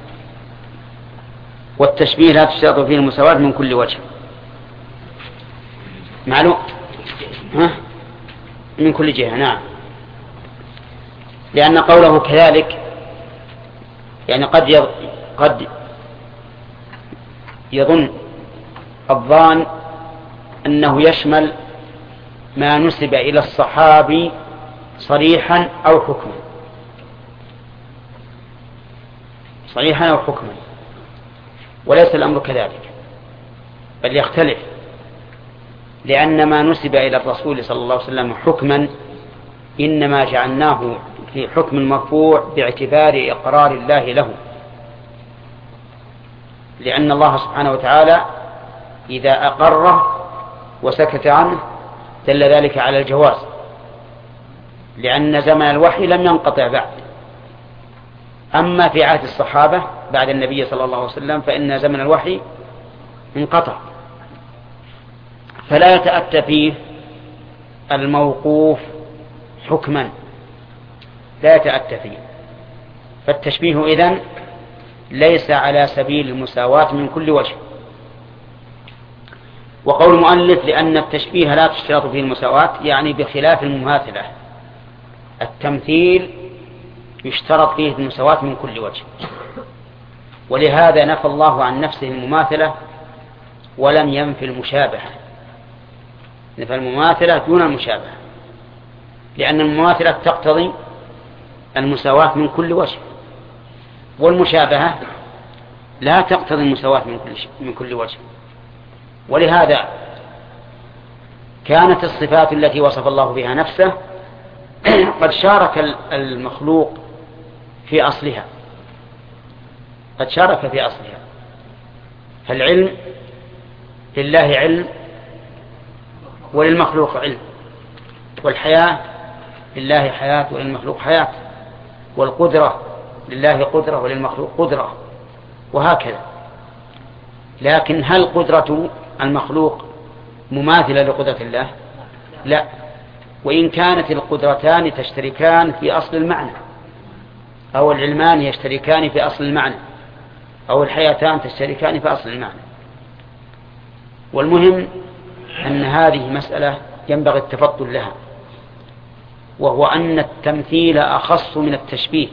Speaker 2: والتشبيه لا تشترط فيه المساواة من كل وجه. معلوم؟ ها؟ من كل جهة. نعم. لأن قوله كذلك يعني قد يض... قد يظن الظان أنه يشمل ما نسب إلى الصحابي صريحا أو حكما، صريحا أو حكما، وليس الأمر كذلك، بل يختلف، لأن ما نسب إلى الرسول صلى الله عليه وسلم حكما إنما جعلناه في حكم المرفوع باعتبار إقرار الله له، لأن الله سبحانه وتعالى إذا أقره وسكت عنه دل ذلك على الجواز، لأن زمن الوحي لم ينقطع بعد. أما في عهد الصحابة بعد النبي صلى الله عليه وسلم فإن زمن الوحي انقطع، فلا يتأتى فيه الموقوف حكما، لا يتأتى فيه. فالتشبيه إذن ليس على سبيل المساواة من كل وجه. وقول المؤلف لأن التشبيه لا تشترط فيه المساواة يعني بخلاف المماثلة. التمثيل يشترط فيه المساواة من كل وجه، ولهذا نفى الله عن نفسه المماثلة ولم ينفي المشابهة. نفى المماثلة دون المشابهة، لأن المماثلة تقتضي المساواة من كل وجه، والمشابهة لا تقتضي المساواة من كل, من كل وجه. ولهذا كانت الصفات التي وصف الله بها نفسه قد شارك المخلوق في أصلها، قد شارك في أصلها. فالعلم لله علم وللمخلوق علم، والحياة لله حياة وللمخلوق حياة، والقدرة لله قدرة وللمخلوق قدرة، وهكذا. لكن هل قدرة المخلوق مماثلة لقدرة الله؟ لا، وإن كانت القدرتان تشتركان في أصل المعنى، أو العلمان يشتركان في أصل المعنى، أو الحياتان تشتركان في أصل المعنى. والمهم أن هذه مسألة ينبغي التفضل لها، وهو أن التمثيل أخص من التشبيه،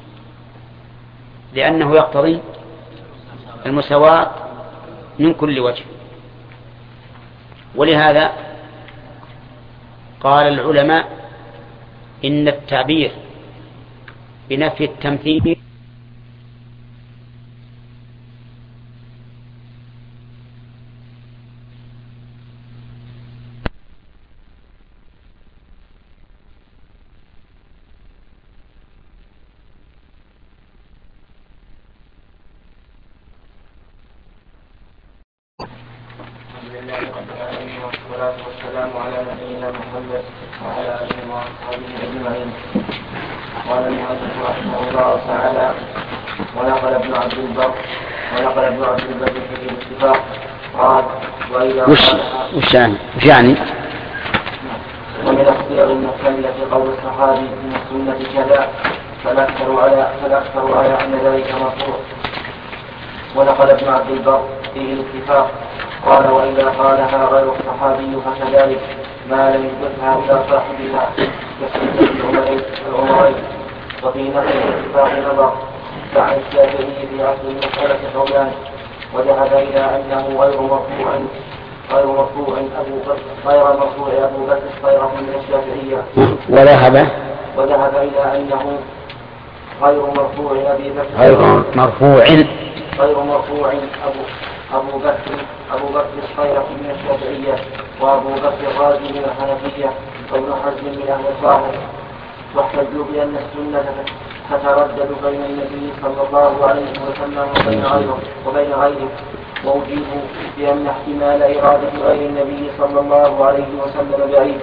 Speaker 2: لأنه يقتضي المساواة من كل وجه. ولهذا قال العلماء إن التعبير بنفي التمثيل وش وش يعني وش يعني
Speaker 1: ومن اختيار المحتملة قول الصحابي من السنة كذا فالأكثر على فالأكثر على أن ذلك مرفوع. ونقل ابن عبد البر فيه الاتفاق، قال وإذا قالها غير الصحابي فكذلك ما لم يثبتها إلى صاحبها كسنة العمرين. وفي نقل الاتفاق نظر، فعن الشافعي في أصل المسألة قولان، وذهب إلى أنه غير مرفوع غير مرفوع أبو بكر غير مرفوع أبو بكر الصيرف من الشافعية.
Speaker 2: وذهب
Speaker 1: وذهب إلى أنه غير مرفوع أبي بكر
Speaker 2: غير مرفوع
Speaker 1: غير مرفوع أبو أبو بكر أبو بكر الصيرف من الشافعية، وأبو بكر الرازي من الحنفية، وابن حزم من أهل الظاهر. واحتجوا بأن السنة تتردد بين النبي صلى الله عليه وسلم وبين غيره وبين غيره وأجيبوا بأن احتمال إرادة غير النبي صلى الله عليه وسلم بعيد.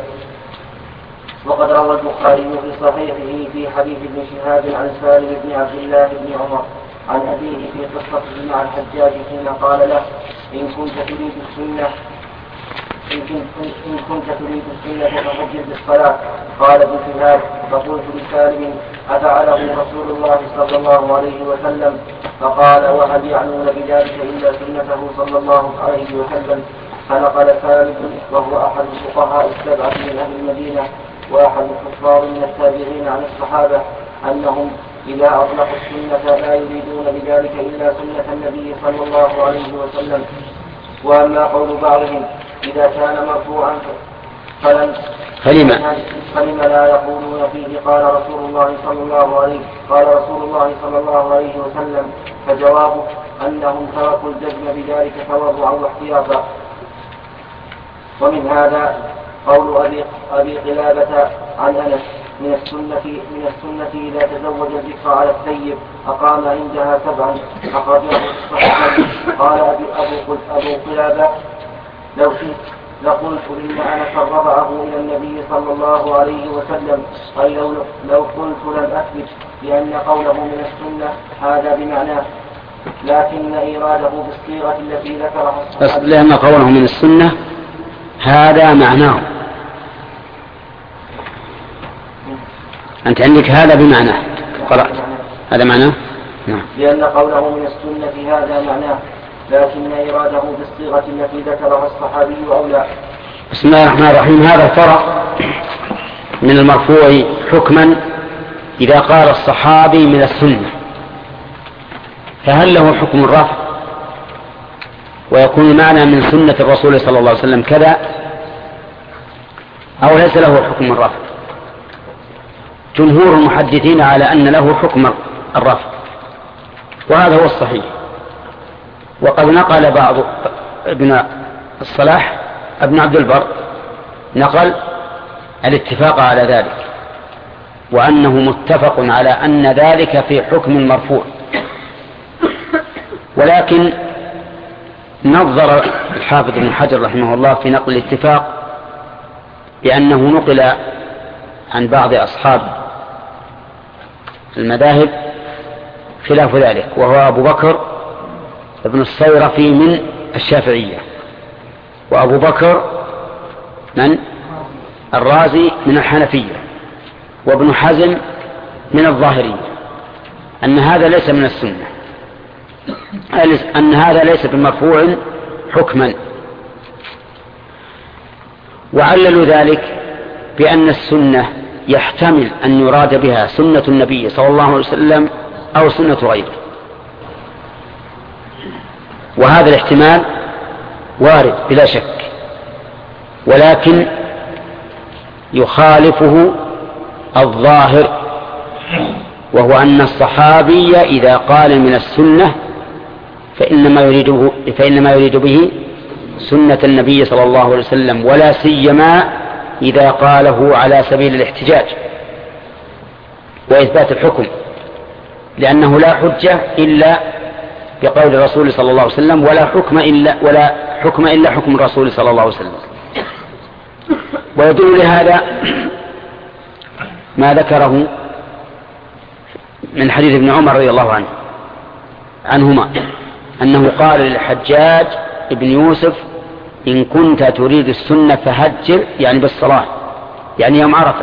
Speaker 1: وقد روى البخاري في صحيحه في حديث ابن شهاب عن سالم بن عبد الله بن عمر عن أبيه في قصته مع الحجاج حين قال له إن كنت تريد السنة إن كنت, إن كنت تريد السنة فحجر بالصلاة. قال ابن شهاب فقلت لسالم أفعله رسول الله صلى الله عليه وسلم؟ فقال وهل يعنون بذلك إلا سنته صلى الله عليه وسلم؟ فنقل سالم وهو أحد الفقهاء السبعة من أهل المدينة وأحد الحفاظ من التابعين عن الصحابة أنهم إذا أطلقوا السنة لا يريدون بذلك إلا سنة النبي صلى الله عليه وسلم. وأما قول بعضهم إذا كان مرفوعا فلم
Speaker 2: فلما
Speaker 1: فلما لا يقولون فيه قال رسول الله صلى الله عليه قال رسول الله صلى الله عليه وسلم؟ فجوابه أنهم تركوا الجزم بذلك تورعا واحتياطا. ومن هذا قول أبي, أبي قلابة عن أنس من السنة من السنة إذا تزوج الذكر على الثيب أقام عندها سبعا أخرجه الصحيحين. قال أبي أبو, أبو قلابة لو شئت لقلت إن أنس رضعه إلى النبي صلى الله عليه وسلم، أي لو, لو قلت لم أثبت لأن قوله من السنة هذا بمعناه، لكن إيراده بالصيغة التي ذكرها الصحابي
Speaker 2: لأن قوله من السنة هذا معناه. أنت عندك هذا بمعناه قرأت هذا معناه؟ نعم.
Speaker 1: لأن قوله من السنة هذا معناه، لكن إراده بالصيغة التي ذكرها الصحابي أولى.
Speaker 2: بسم الله الرحمن الرحيم. هذا الفرق من المرفوع حكما إذا قال الصحابي من السنة، فهل له حكم الرفع ويكون المعنى من سنة الرسول صلى الله عليه وسلم كذا، أو ليس له حكم الرفع؟ جمهور المحدثين على أن له حكم الرفع، وهذا هو الصحيح، وقد نقل بعض ابن الصلاح ابن عبد البر نقل الاتفاق على ذلك، وأنه متفق على أن ذلك في حكم مرفوع. ولكن نظر الحافظ ابن حجر رحمه الله في نقل الاتفاق بأنه نقل عن بعض أصحاب المذاهب خلاف ذلك، وهو أبو بكر ابن الصيرفي من الشافعية، وأبو بكر من الرازي من الحنفية، وابن حزم من الظاهرية، أن هذا ليس من السنة، أن هذا ليس بمرفوع حكما. وعللوا ذلك بأن السنة يحتمل أن يراد بها سنة النبي صلى الله عليه وسلم أو سنة غيره، وهذا الاحتمال وارد بلا شك، ولكن يخالفه الظاهر، وهو أن الصحابي إذا قال من السنة فإنما يريد, فإنما يريد به سنة النبي صلى الله عليه وسلم، ولا سيما إذا قاله على سبيل الاحتجاج وإثبات الحكم، لأنه لا حجة إلا بقول الرسول صلى الله عليه وسلم، ولا حكم إلا, ولا حكم إلا حكم الرسول صلى الله عليه وسلم. ويدل لهذا ما ذكره من حديث ابن عمر رضي الله عنه عنهما أنه قال للحجاج ابن يوسف: إن كنت تريد السنة فهجر، يعني بالصلاة، يعني يوم عرفة.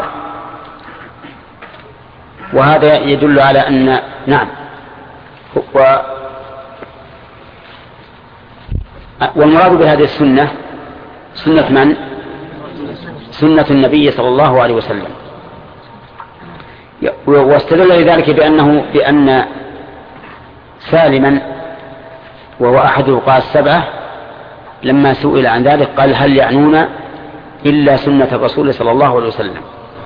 Speaker 2: وهذا يدل على أن نعم و والمراد بهذه السنة سنة من؟ سنة النبي صلى الله عليه وسلم. واستدل لذلك بأنه بأن سالما وهو أحد الفقهاء السبعة لما سئل عن ذلك قال: هل يعنون إلا سنة الرسول صلى الله عليه وسلم؟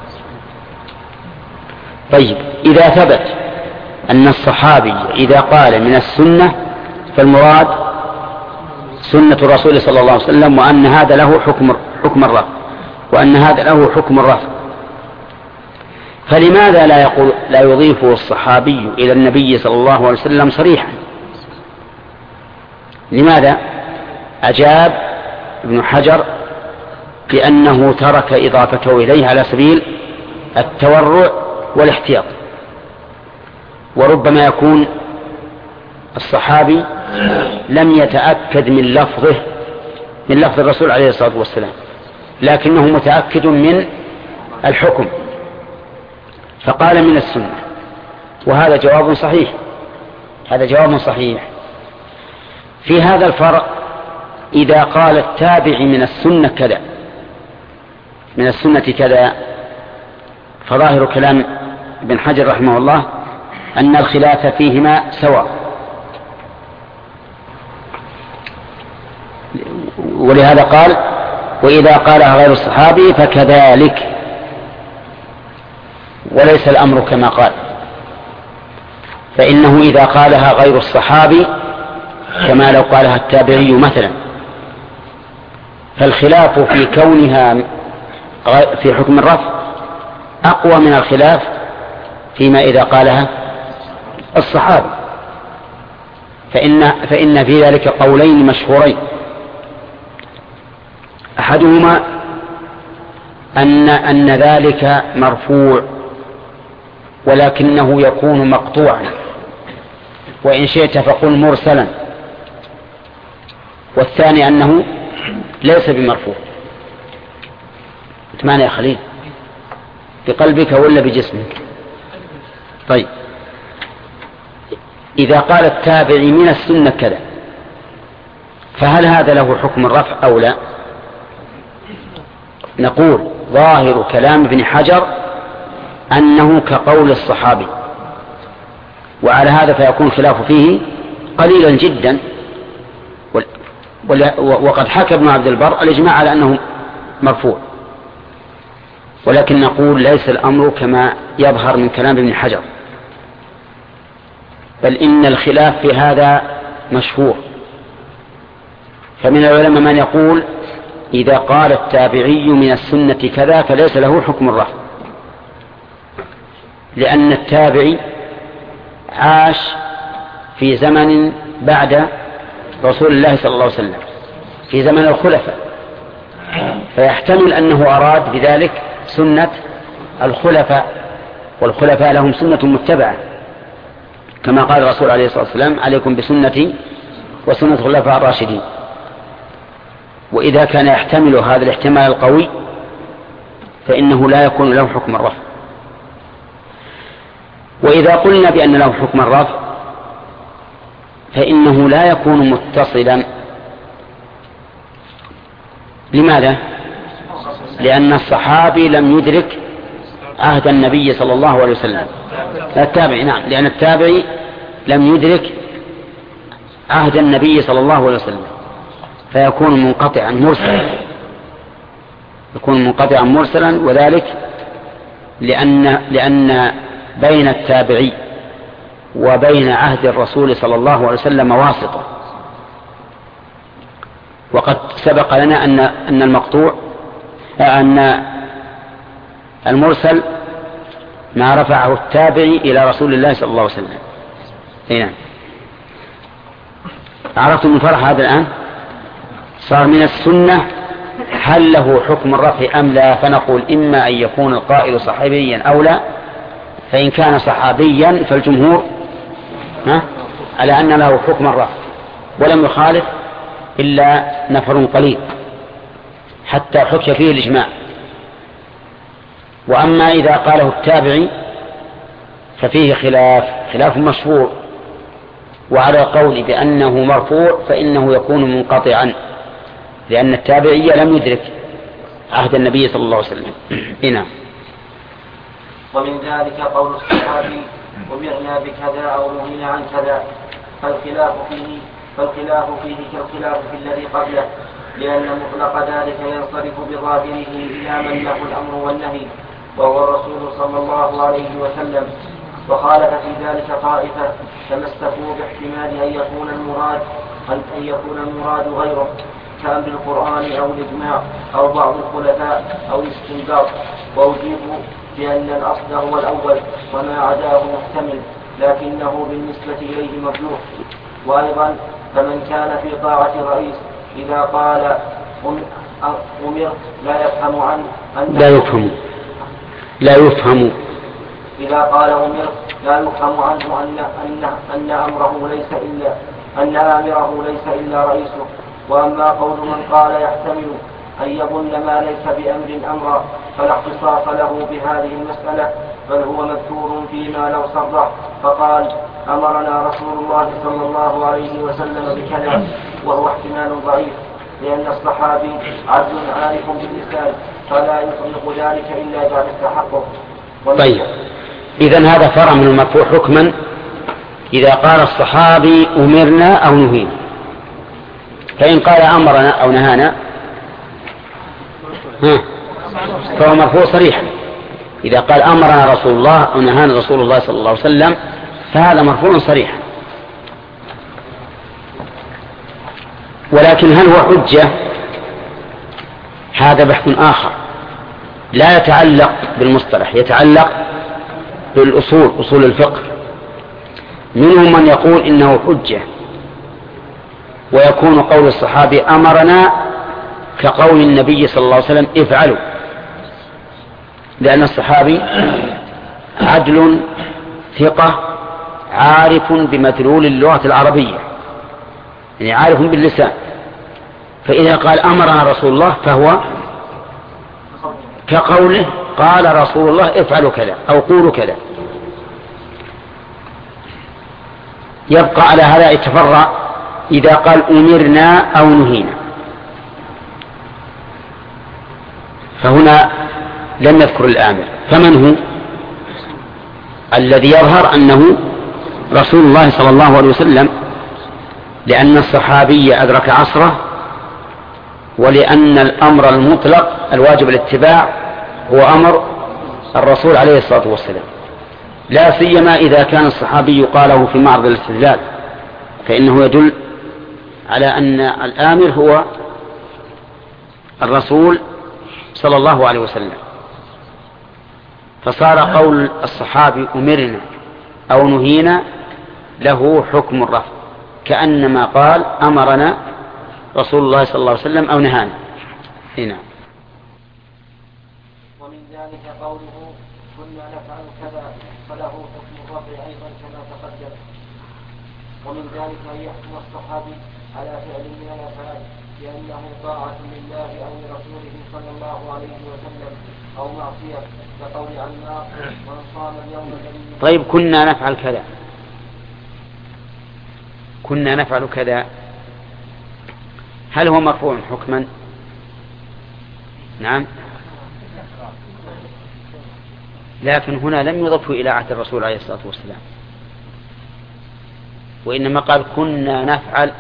Speaker 2: طيب، إذا ثبت أن الصحابي إذا قال من السنة فالمراد سنة الرسول صلى الله عليه وسلم، وأن هذا له حكم حكم الرفع، وأن هذا له حكم الرفع، فلماذا لا يقول لا يضيفه الصحابي إلى النبي صلى الله عليه وسلم صريحا؟ لماذا؟ أجاب ابن حجر بأنه ترك إضافته إليه على سبيل التورع والاحتياط، وربما يكون الصحابي لم يتأكد من لفظه من لفظ الرسول عليه الصلاة والسلام، لكنه متأكد من الحكم فقال من السنة، وهذا جواب صحيح هذا جواب صحيح. في هذا الفرق إذا قال التابع من السنة كذا من السنة كذا فظاهر كلام ابن حجر رحمه الله أن الخلاف فيهما سواء، ولهذا قال: وإذا قالها غير الصحابي فكذلك، وليس الأمر كما قال، فإنه إذا قالها غير الصحابي كما لو قالها التابعي مثلا فالخلاف في كونها في حكم الرفع أقوى من الخلاف فيما إذا قالها الصحابي، فإن, فإن في ذلك قولين مشهورين: أحدهما أن, أن ذلك مرفوع ولكنه يكون مقطوعا، وإن شئت فقل مرسلا، والثاني أنه ليس بمرفوع. اتمنى يا خليل بقلبك ولا بجسمك؟ طيب، إذا قال التابع من السنة كذا فهل هذا له حكم الرفع أو لا؟ نقول ظاهر كلام ابن حجر أنه كقول الصحابي، وعلى هذا فيكون الخلاف فيه قليلا جدا، وقد حكى ابن عبد البر الإجماع على أنه مرفوع، ولكن نقول ليس الأمر كما يظهر من كلام ابن حجر، بل إن الخلاف في هذا مشهور فمن العلماء من يقول إذا قال التابعي من السنة كذا فليس له حكم الرفع، لأن التابعي عاش في زمن بعد رسول الله صلى الله عليه وسلم، في زمن الخلفاء، فيحتمل أنه أراد بذلك سنة الخلفاء، والخلفاء لهم سنة متبعة، كما قال الرسول عليه الصلاة والسلام: عليكم بسنتي وسنة الخلفاء الراشدين. وإذا كان يحتمل هذا الاحتمال القوي فإنه لا يكون له حكم الرفع. وإذا قلنا بأن له حكم الرفع فإنه لا يكون متصلا. لماذا؟ لأن الصحابي لم يدرك عهد النبي صلى الله عليه وسلم. التابعي نعم، لأن التابعي لم يدرك عهد النبي صلى الله عليه وسلم، فيكون منقطعا مرسلا، يكون منقطعا مرسلا وذلك لأن لأن بين التابعي وبين عهد الرسول صلى الله عليه وسلم واسطة. وقد سبق لنا أن أن المقطوع أن المرسل ما رفعه التابعي إلى رسول الله صلى الله عليه وسلم. نعم، عرفتم الفرق هذا الآن؟ صار من السنة هل له حكم الرفع أم لا؟ فنقول إما أن يكون القائل صحابيا أو لا، فإن كان صحابيا فالجمهور على أن له حكم الرفع، ولم يخالف إلا نفر قليل حتى حكي فيه الإجماع. وأما إذا قاله التابعي ففيه خلاف خلاف مشهور، وعلى القول بأنه مرفوع فإنه يكون منقطعا، لأن التابعي لم يدرك عهد النبي صلى الله عليه وسلم. هنا
Speaker 1: ومن ذلك قول الصحابي: أمرنا بكذا أو نهينا عن كذا، فالخلاف فيه فالخلاف فيه كالخلاف في الذي قبله، لأن مطلق ذلك ينصرف بظاهره إلى من له الأمر والنهي، وهو الرسول صلى الله عليه وسلم. وخالف في ذلك طائفة تمسكوا باحتمال أن يكون المراد أن يكون المراد غيره، كأمر القرآن أو الإجماع أو بعض الخلفاء أو الاستنباط، وأجيبوا بأن الأصل هو الأول وما عداه محتمل، لكنه بالنسبة إليه مرجوح. وأيضا فمن كان في طاعة الرئيس إذا قال أمر لا يفهم عنه أن
Speaker 2: لا يفهم لا يفهم
Speaker 1: إذا قال أمر لا يفهم عنه أن أن أن أمره ليس إلا أن آمره ليس إلا رئيسه. وأما قول من قال يحتمل أن يظن ما ليس بأمر أمرا فلا اختصاص له بهذه المسألة، بل هو مذكور فيما لو صرح فقال: أمرنا رسول الله صلى الله عليه وسلم بكذا، وهو احتمال ضعيف، لأن الصحابي عبد عارف باللسان فلا يطلق ذلك إلا بعد التحقق.
Speaker 2: طيب، إذن هذا فرع من المرفوع حكما إذا قال الصحابي أمرنا أو نهينا. فإن قال أمرنا أو نهانا فهو مرفوع صريحا. إذا قال أمرنا رسول الله أو نهانا رسول الله صلى الله عليه وسلم فهذا مرفوع صريحا. ولكن هل هو حجة؟ هذا بحث آخر لا يتعلق بالمصطلح، يتعلق بالأصول، أصول الفقه. منهم من يقول إنه حجة، ويكون قول الصحابي أمرنا كقول النبي صلى الله عليه وسلم افعلوا، لأن الصحابي عدل ثقة عارف بمدلول اللغة العربية، يعني عارف باللسان. فإذا قال أمرنا رسول الله فهو كقوله قال رسول الله افعلوا كذا أو قولوا كذا. يبقى على هذا يتفرع إذا قال أمرنا أو نهينا، فهنا لم يذكر الآمر، فمن هو؟ الذي يظهر أنه رسول الله صلى الله عليه وسلم، لأن الصحابي أدرك عصره، ولأن الأمر المطلق الواجب الاتباع هو أمر الرسول عليه الصلاة والسلام، لا سيما إذا كان الصحابي قاله في معرض الاستدلال، فإنه يدل على أن الآمر هو الرسول صلى الله عليه وسلم، فصار قول الصحابي أمرنا أو نهينا له حكم الرفع، كأنما قال أمرنا رسول الله صلى الله عليه وسلم أو نهانا. هنا
Speaker 1: ومن ذلك قوله كنا نفعل كذا فله حكم الرفع أيضا كما تقدم. ومن ذلك أن يحكم الصحابي على فعل من الأفعال لأنه طاعة لله أو لرسوله صلى الله عليه وسلم أو معصية، كقول عمار من صام اليوم الذي.
Speaker 2: طيب كنا نفعل كذا، كنا نفعل كذا، هل هو مرفوع حكما؟ نعم، لكن هنا لم يضفه إلى عهد الرسول عليه الصلاة والسلام، وإنما قال كنا نفعل،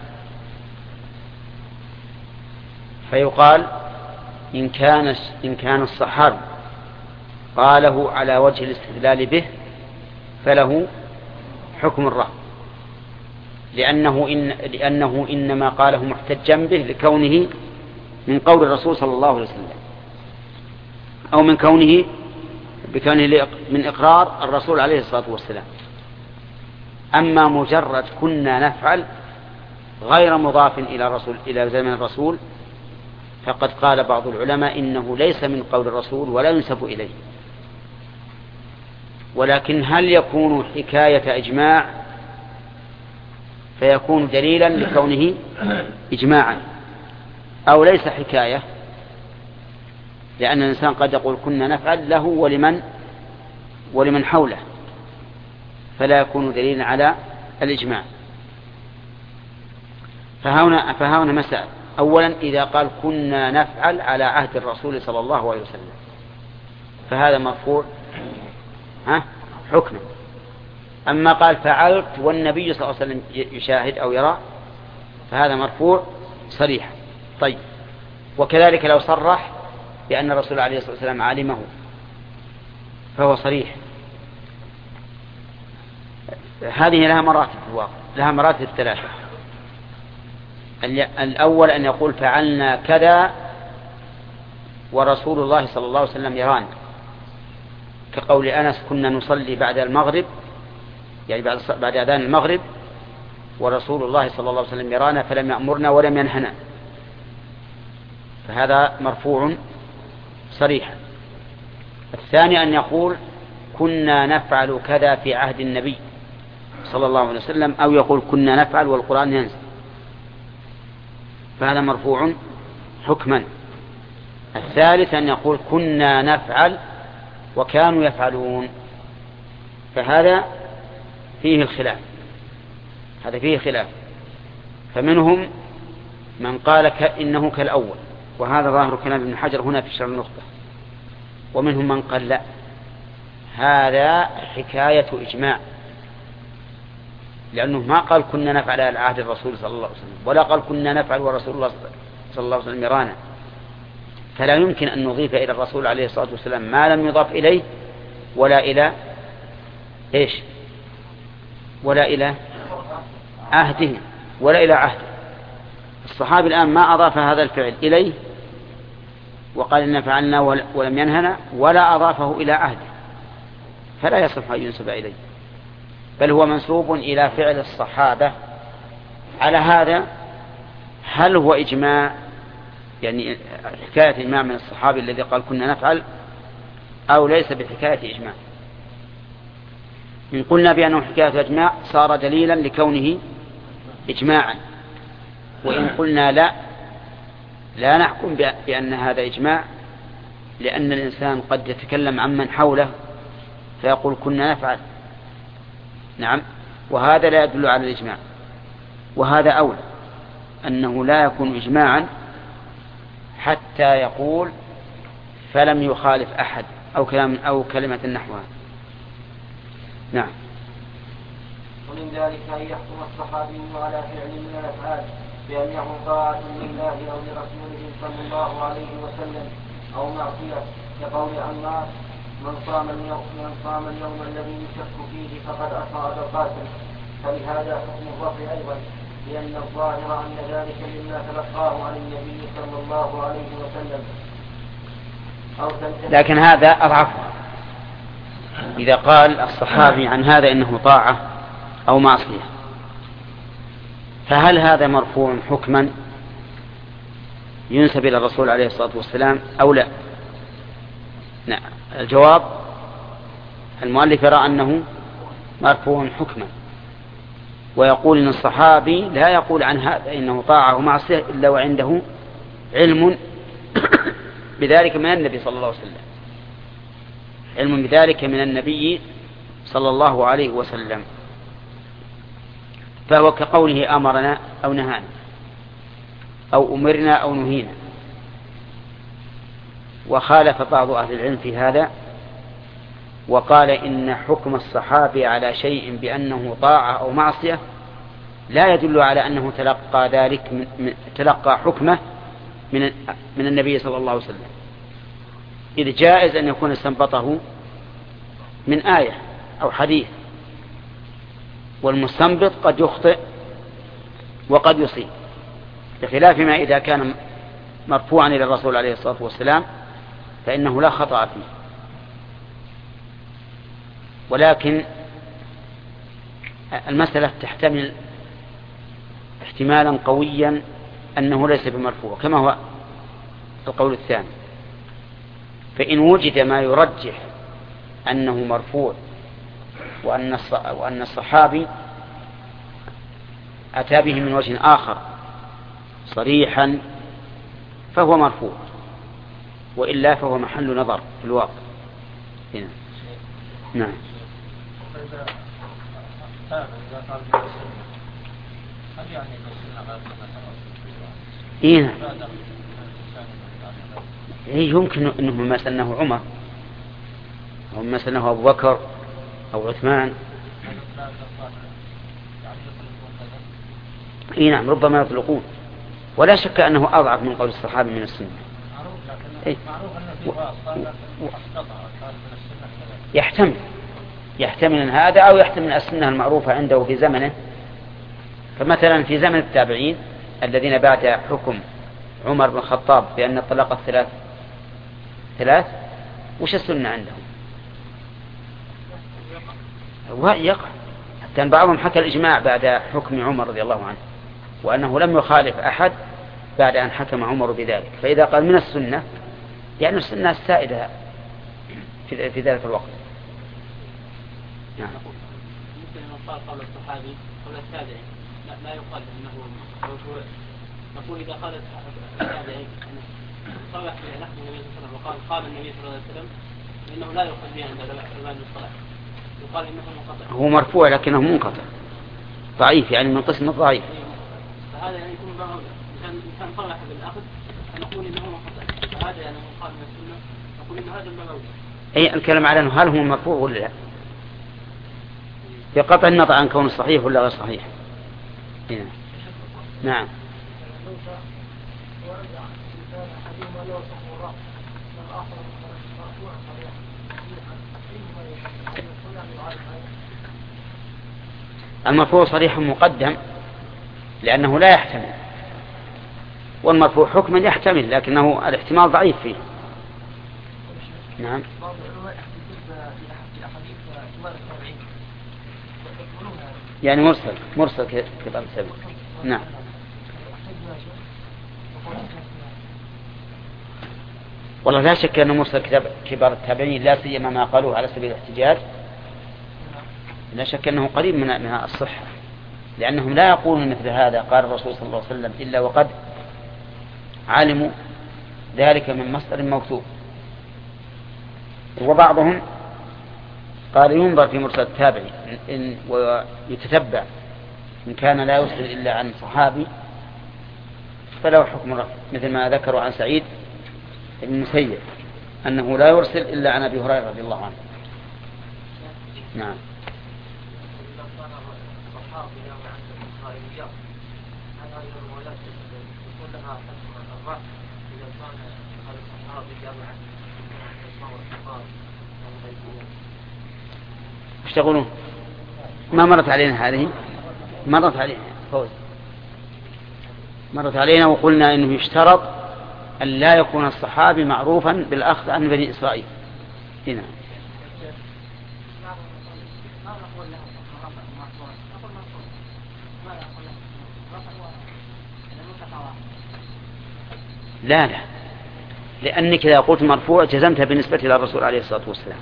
Speaker 2: فيقال إن كان إن كان الصحابي قاله على وجه الاستدلال به فله حكم الرفع، لأنه إن لأنه إنما قاله محتجا به لكونه من قول الرسول صلى الله عليه وسلم، أو من كونه بكونه من إقرار الرسول عليه الصلاة والسلام. أما مجرد كنا نفعل غير مضاف إلى الرسول إلى زمن الرسول، فقد قال بعض العلماء إنه ليس من قول الرسول ولا ينسب إليه، ولكن هل يكون حكاية إجماع فيكون دليلا لكونه إجماعا، أو ليس حكاية، لأن الإنسان قد يقول كنا نفعل له ولمن ولمن حوله، فلا يكون دليلا على الإجماع. فهنا فهنا مسائل. أولا إذا قال كنا نفعل على عهد الرسول صلى الله عليه وسلم فهذا مرفوع ها حكما. أما قال فعلت والنبي صلى الله عليه وسلم يشاهد أو يرى فهذا مرفوع صريح. طيب، وكذلك لو صرح بأن الرسول عليه الصلاة والسلام علمه فهو صريح. هذه لها مراتب في الواقع، لها مراتب ثلاثة. الأول أن يقول فعلنا كذا ورسول الله صلى الله عليه وسلم يرانا، كقول أنس كنا نصلي بعد المغرب، يعني بعد بعد أذان المغرب ورسول الله صلى الله عليه وسلم يرانا فلم يأمرنا ولم ينهنا، فهذا مرفوع صريحا. الثاني أن يقول كنا نفعل كذا في عهد النبي صلى الله عليه وسلم، أو يقول كنا نفعل والقرآن ينزل، فهذا مرفوع حكما. الثالث أن يقول كنا نفعل وكانوا يفعلون، فهذا فيه الخلاف، هذا فيه خلاف. فمنهم من قال إنه كالأول، وهذا ظاهر كلام ابن حجر هنا في شرح النخبة. ومنهم من قال لا، هذا حكاية إجماع، لأنه ما قال كنا نفعل على عهد الرسول صلى الله عليه وسلم، ولا قال كنا نفعل ورسول الله صلى الله عليه وسلم يرانا، فلا يمكن أن نضيف إلى الرسول عليه الصلاة والسلام ما لم يضاف إليه ولا إلى إيش ولا إلى عهده ولا إلى عهده. الصحابي الآن ما أضاف هذا الفعل إليه وقال إن فعلنا ولم ينهنا، ولا أضافه إلى عهده، فلا يصح أن ينسب إليه، بل هو منسوب إلى فعل الصحابة. على هذا هل هو إجماع، يعني حكاية إجماع من الصحابي الذي قال كنا نفعل، أو ليس بحكاية إجماع؟ إن قلنا بأنه حكاية إجماع صار دليلا لكونه إجماعا، وإن قلنا لا لا نحكم بأن هذا إجماع، لأن الإنسان قد يتكلم عمن حوله فيقول كنا نفعل، نعم، وهذا لا يدل على الإجماع. وهذا أولى أنه لا يكون إجماعا حتى يقول فلم يخالف أحد أو كلام أو كلمة نحوها. نعم.
Speaker 1: ومن ذلك أن يحكم الصحابي على فعل من الأفعال بأنه طاعة لله أو لرسوله صلى الله عليه وسلم أو معصية، كقول عمار من صام اليوم من صام اليوم الذي يشك فيه فقد أصاب القاتل، فلهذا حكم الرفع أيضا لأن الظاهر أن ذلك مما تلقاه عن النبي صلى الله عليه وسلم. أو
Speaker 2: لكن هذا أضعف. إذا قال الصحابي عن هذا إنه طاعة أو معصية، فهل هذا مرفوع حكما ينسب إلى الرسول عليه الصلاة والسلام أو لا؟ نعم، الجواب المؤلف يرى أنه مرفوع حكما، ويقول إن الصحابي لا يقول عن هذا إنه طاعة ومعصية إلا وعنده علم بذلك من النبي صلى الله عليه وسلم، علم بذلك من النبي صلى الله عليه وسلم. فهو كقوله أمرنا أو نهانا أو أمرنا أو نهينا. وخالف بعض أهل العلم في هذا وقال إن حكم الصحابي على شيء بأنه طاعة أو معصية لا يدل على أنه تلقى ذلك من تلقى حكمه من من النبي صلى الله عليه وسلم، إذ جائز أن يكون استنبطه من آية أو حديث، والمستنبط قد يخطئ وقد يصيب، بخلاف ما إذا كان مرفوعا إلى الرسول عليه الصلاة والسلام فإنه لا خطأ فيه. ولكن المسألة تحتمل احتمالا قويا أنه ليس بمرفوع كما هو القول الثاني. فإن وجد ما يرجح أنه مرفوع وأن الصحابي أتى به من وجه آخر صريحا فهو مرفوع، وإلا فهو محل نظر في الواقع هنا. نعم. إيه إيه يمكن أنه ما سنه عمر أو ما سنه أبو بكر أو عثمان. إيه نعم، ربما يطلقون، ولا شك أنه أضعف من قول الصحابي من السنة. إيه؟ يحتمل يحتمل هذا أو يحتمل السنة المعروفة عنده في زمنه. فمثلا في زمن التابعين الذين بعد حكم عمر بن الخطاب بأن الطلاق الثلاث ثلاث وش السنة عندهم؟ ويقع حتى أن بعضهم حكى الإجماع بعد حكم عمر رضي الله عنه، وأنه لم يخالف أحد بعد أن حكم عمر بذلك. فإذا قال من السنة يعني السنة السائدة في, في ذلك الوقت.
Speaker 3: نعم. ممكن أن قال قول الصحابي قول التابعي لا, لا يقال أنه مرفوع. نقول إذا قال التابعي صرح في لحظة النبي صلى الله عليه وسلم وقال قال النبي صلى الله عليه وسلم إنه لا يؤخذ به عند علماء الصلاة، يقال إنه منقطع.
Speaker 2: هو مرفوع لكنه منقطع ضعيف، يعني من قسم الضعيف.
Speaker 3: فهذا يعني يكون بعض إنسان إنسان صرح بالأخذ نقول إنه منقطع، فهذا يعني قال من السنة نقول إنه هذا المبعوث.
Speaker 2: أي الكلام على أنه هل هو مرفوع ولا لا، بقطع النظر عن كونه صحيح ولا غير صحيح. هنا. نعم. المرفوع صريح مقدم لأنه لا يحتمل، والمرفوع حكما يحتمل لكنه الاحتمال ضعيف فيه. نعم. يعني مرسل مرسل كبار السبب. نعم. والله لا شك أنه مرسل كبار التابعين لا سيما ما قالوه على سبيل الاحتجاج، لا شك أنه قريب من من الصحة، لأنهم لا يقولون مثل هذا قال الرسول صلى الله عليه وسلم إلا وقد علموا ذلك من مصدر موثوق. وبعضهم قال ينظر في مرسل التابعي إن ويتتبع إن كان لا يرسل إلا عن صحابي فله حكم رفع، مثل ما ذكروا عن سعيد بن المسيب أنه لا يرسل إلا عن أبي هريرة رضي الله عنه. نعم. ايش تقولون؟ ما مرت علينا هذه؟ مرت علينا فوز. مرت علينا وقلنا إنه يشترط أن لا يكون الصحابي معروفا بالأخذ عن بني إسرائيل. هنا لا لا، لأنك إذا قلت مرفوع جزمتها بالنسبة إلى الرسول عليه الصلاة والسلام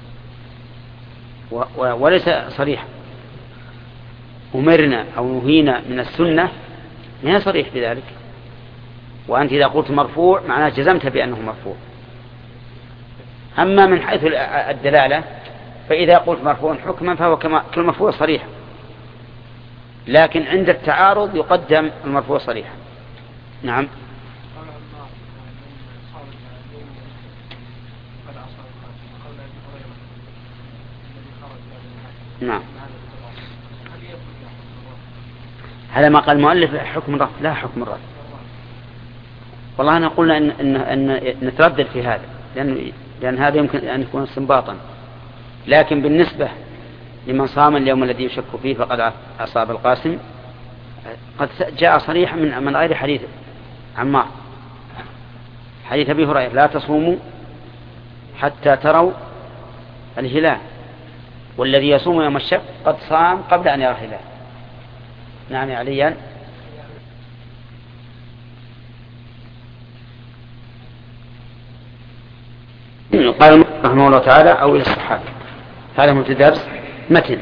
Speaker 2: و... و... وليس صريح. أمرنا أو نهينا من السنة ما هي صريح بذلك، وأنت إذا قلت مرفوع معناه جزمتها بأنه مرفوع. أما من حيث الدلالة فإذا قلت مرفوع حكما فهو كالمرفوع صريح، لكن عند التعارض يقدم المرفوع صريحا. نعم. نعم، هذا ما قال المؤلف حكم الرفض، لا حكم الرفض. والله أنا قلنا إن, إن, إن نتردد في هذا، لأن, لأن هذا يمكن أن يكون استنباطا، لكن بالنسبة لمن صام اليوم الذي يشك فيه فقد أصاب القاسم قد جاء صريحا من, من غير حديث عمار، حديث أبي هريرة لا تصوموا حتى تروا الهلال، والذي يصوم يوم الشك قد صام قبل أن يرى الهلال. نعم يا عليان. قال رحمه الله تعالى أو إلى الصحابة، هذا متدرس متن.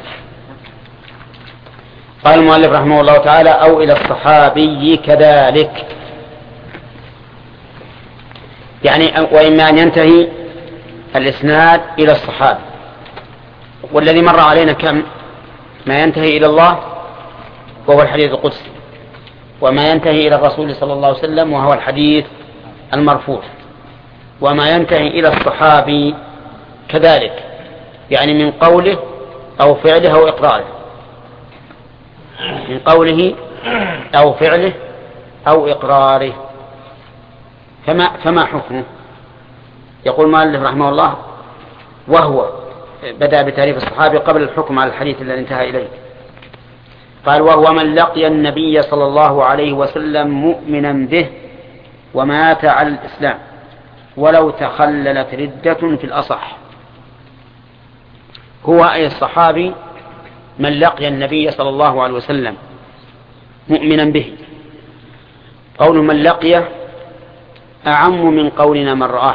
Speaker 2: قال المؤلف رحمه الله تعالى أو إلى الصحابي كذلك، يعني وإما أن ينتهي الإسناد إلى الصحابي، والذي مر علينا كم ما ينتهي إلى الله وهو الحديث القدسي، وما ينتهي إلى الرسول صلى الله عليه وسلم وهو الحديث المرفوع، وما ينتهي إلى الصحابي كذلك، يعني من قوله أو فعله أو إقراره، من قوله أو فعله أو إقراره. فما, فما حكمه؟ يقول مؤلف رحمه الله وهو بدأ بتعريف الصحابي قبل الحكم على الحديث الذي انتهى إليه. قال وهو من لقي النبي صلى الله عليه وسلم مؤمنا به ومات على الإسلام ولو تخللت ردة في الأصح. هو أي الصحابي من لقي النبي صلى الله عليه وسلم مؤمنا به. قول من لقيه أعم من قولنا من رآه،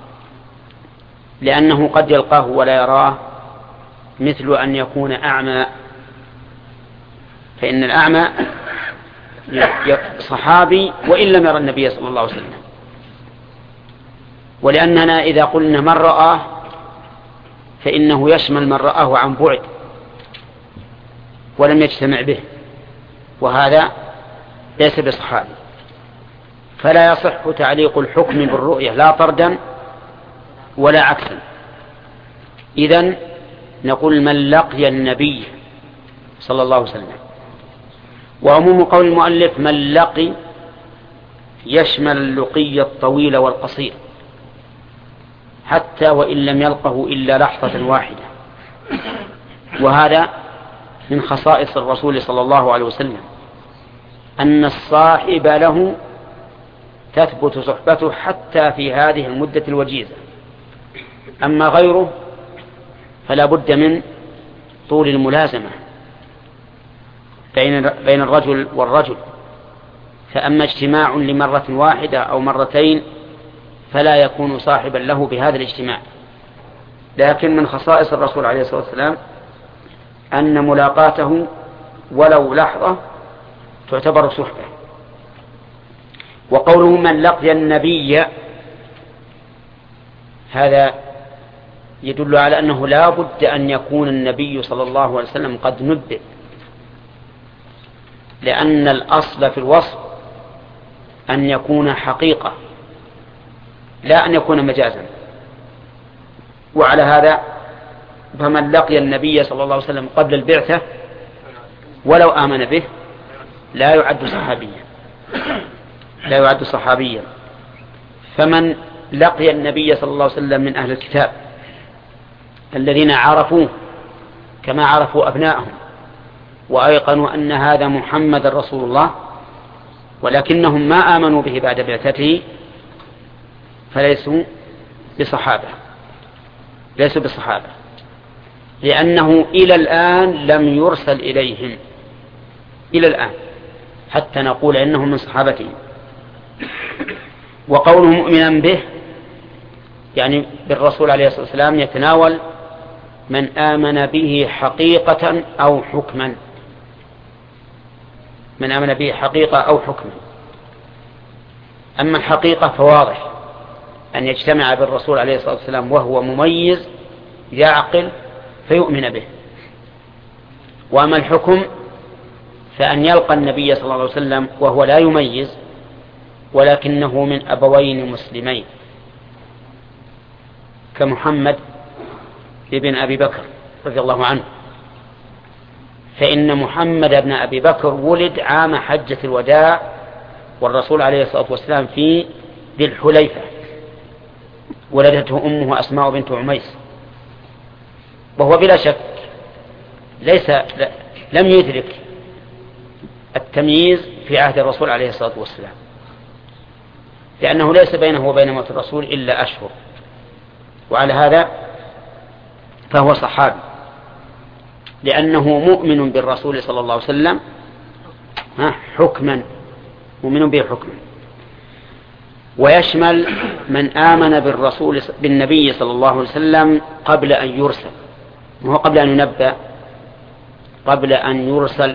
Speaker 2: لأنه قد يلقاه ولا يراه، مثل أن يكون أعمى، فإن الأعمى صحابي وإن لم يرى النبي صلى الله عليه وسلم. ولأننا إذا قلنا من رآه فإنه يشمل من رآه عن بعد ولم يجتمع به، وهذا ليس بصحابي، فلا يصح تعليق الحكم بالرؤية لا طردا ولا عكسا. إذن نقول من لقي النبي صلى الله عليه وسلم. وعموم قول المؤلف من لقي يشمل اللقي الطويل والقصير، حتى وإن لم يلقه إلا لحظة واحدة، وهذا من خصائص الرسول صلى الله عليه وسلم أن الصاحب له تثبت صحبته حتى في هذه المدة الوجيزة، أما غيره فلا بد من طول الملازمة بين بين الرجل والرجل. فأما اجتماع لمرة واحدة أو مرتين فلا يكون صاحبا له بهذا الاجتماع. لكن من خصائص الرسول عليه الصلاة والسلام أن ملاقاته ولو لحظة تعتبر صحبة. وقوله من لقي النبي هذا يدل على أنه لا بد أن يكون النبي صلى الله عليه وسلم قد نبئ، لأن الأصل في الوصف أن يكون حقيقة لا أن يكون مجازا. وعلى هذا فمن لقي النبي صلى الله عليه وسلم قبل البعثة ولو آمن به لا يعد صحابيا، لا يعد صحابيا. فمن لقي النبي صلى الله عليه وسلم من أهل الكتاب الذين عرفوه كما عرفوا أبنائهم وأيقنوا أن هذا محمد رسول الله ولكنهم ما آمنوا به بعد بعثته فليسوا بصحابة ليسوا بصحابة لأنه إلى الآن لم يرسل إليهم إلى الآن حتى نقول إنهم من صحابته. وقوله مؤمنا به يعني بالرسول عليه الصلاة والسلام يتناول من آمن به حقيقة أو حكما من آمن به حقيقة أو حكما. أما الحقيقة فواضح أن يجتمع بالرسول عليه الصلاة والسلام وهو مميز يعقل فيؤمن به. وأما الحكم فأن يلقى النبي صلى الله عليه وسلم وهو لا يميز ولكنه من أبوين مسلمين كمحمد ابن أبي بكر رضي الله عنه، فإن محمد بن أبي بكر ولد عام حجة الوداع والرسول عليه الصلاة والسلام في ذي الحليفة، ولدته أمه أسماء بنت عميس، وهو بلا شك ليس لم يدرك التمييز في عهد الرسول عليه الصلاة والسلام، لأنه ليس بينه وبين موت الرسول إلا أشهر، وعلى هذا فهو صحابي لأنه مؤمن بالرسول صلى الله عليه وسلم حكما مؤمن به حكما. ويشمل من آمن بالرسول بالنبي صلى الله عليه وسلم قبل أن يرسل، وهو قبل أن ينبأ قبل أن يرسل،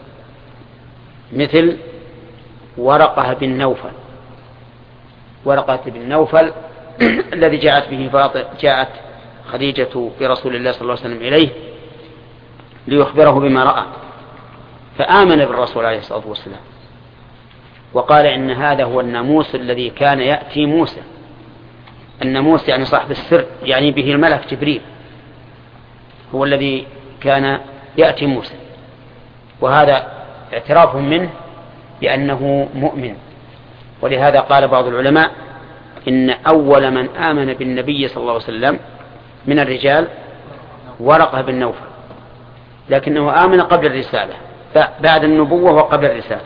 Speaker 2: مثل ورقة بن نوفل ورقة بن نوفل الذي جاءت به فاطمة جاءت خديجة برسول الله صلى الله عليه وسلم إليه ليخبره بما رأى، فآمن بالرسول عليه الصلاة والسلام وقال إن هذا هو الناموس الذي كان يأتي موسى. الناموس يعني صاحب السر، يعني به الملك جبريل، هو الذي كان يأتي موسى، وهذا اعتراف منه بأنه مؤمن. ولهذا قال بعض العلماء إن أول من آمن بالنبي صلى الله عليه وسلم من الرجال ورقة بن نوفل، لكنه آمن قبل الرسالة بعد النبوة وقبل الرسالة.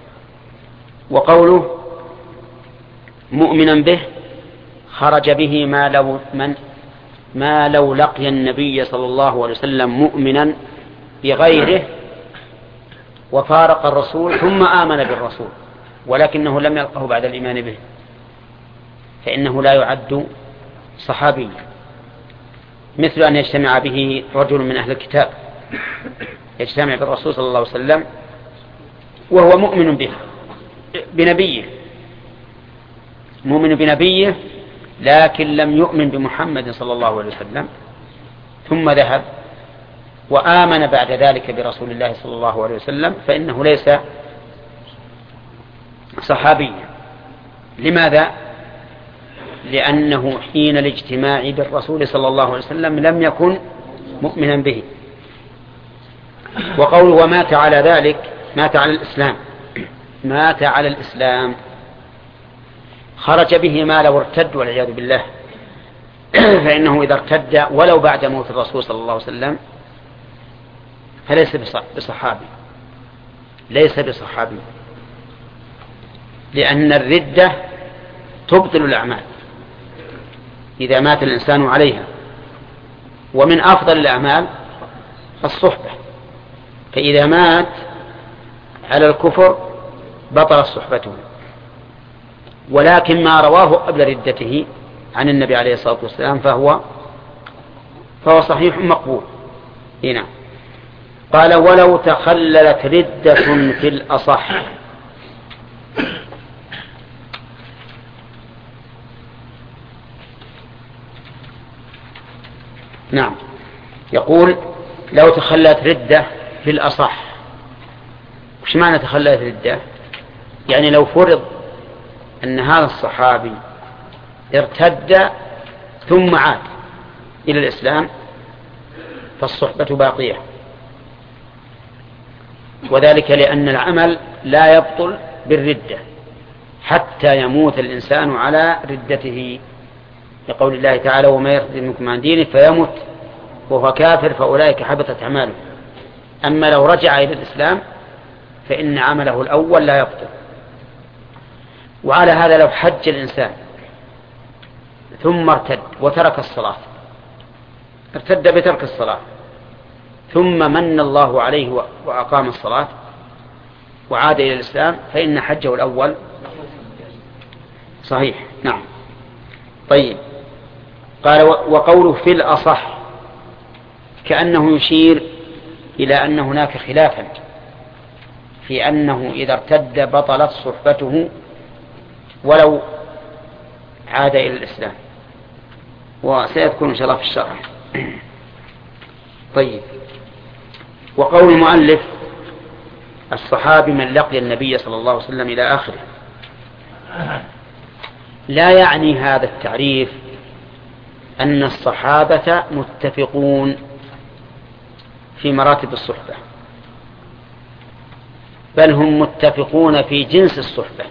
Speaker 2: وقوله مؤمنا به خرج به ما لو, من ما لو لقي النبي صلى الله عليه وسلم مؤمنا بغيره وفارق الرسول ثم آمن بالرسول ولكنه لم يلقه بعد الإيمان به، فإنه لا يعد صحابيا، مثل أن يجتمع به رجل من أهل الكتاب يجتمع بالرسول صلى الله عليه وسلم وهو مؤمن به بنبيه مؤمن بنبيه لكن لم يؤمن بمحمد صلى الله عليه وسلم، ثم ذهب وآمن بعد ذلك برسول الله صلى الله عليه وسلم، فإنه ليس صحابيا. لماذا؟ لأنه حين الاجتماع بالرسول صلى الله عليه وسلم لم يكن مؤمنا به. وقوله ومات على ذلك مات على الإسلام مات على الإسلام خرج به ما لو ارتد والعياذ بالله، فإنه إذا ارتد ولو بعد موت الرسول صلى الله عليه وسلم فليس بصحابي ليس بصحابي لأن الردة تبطل الأعمال إذا مات الإنسان عليها، ومن أفضل الأعمال الصحبة، فإذا مات على الكفر بطل صحبته. ولكن ما رواه قبل ردته عن النبي عليه الصلاة والسلام فهو فهو صحيح مقبول. هنا قال ولو تخللت ردة في الأصح. نعم، يقول لو تخلت ردة في الأصح. وش معنى تخلت ردة؟ يعني لو فرض أن هذا الصحابي ارتد ثم عاد إلى الإسلام فالصحبة باقية، وذلك لأن العمل لا يبطل بالردة حتى يموت الإنسان على ردته، لقول الله تعالى وما يرتد منكم عن دينه فيمت وهو كافر فأولئك حبطت أعماله. أما لو رجع إلى الإسلام فإن عمله الأول لا يبطل وعلى هذا لو حج الإنسان ثم ارتد وترك الصلاة، ارتد بترك الصلاة ثم من الله عليه وأقام الصلاة وعاد إلى الإسلام فإن حجه الأول صحيح. نعم. طيب، قال وقوله في الأصح كأنه يشير إلى أن هناك خلافا في أنه إذا ارتد بطلت صحبته ولو عاد إلى الإسلام، وسيذكر إن شاء الله في الشرح. طيب، وقول المؤلف الصحابي من لقي النبي صلى الله عليه وسلم إلى آخره، لا يعني هذا التعريف أن الصحابة متفقون في مراتب الصحبة، بل هم متفقون في جنس الصحبة،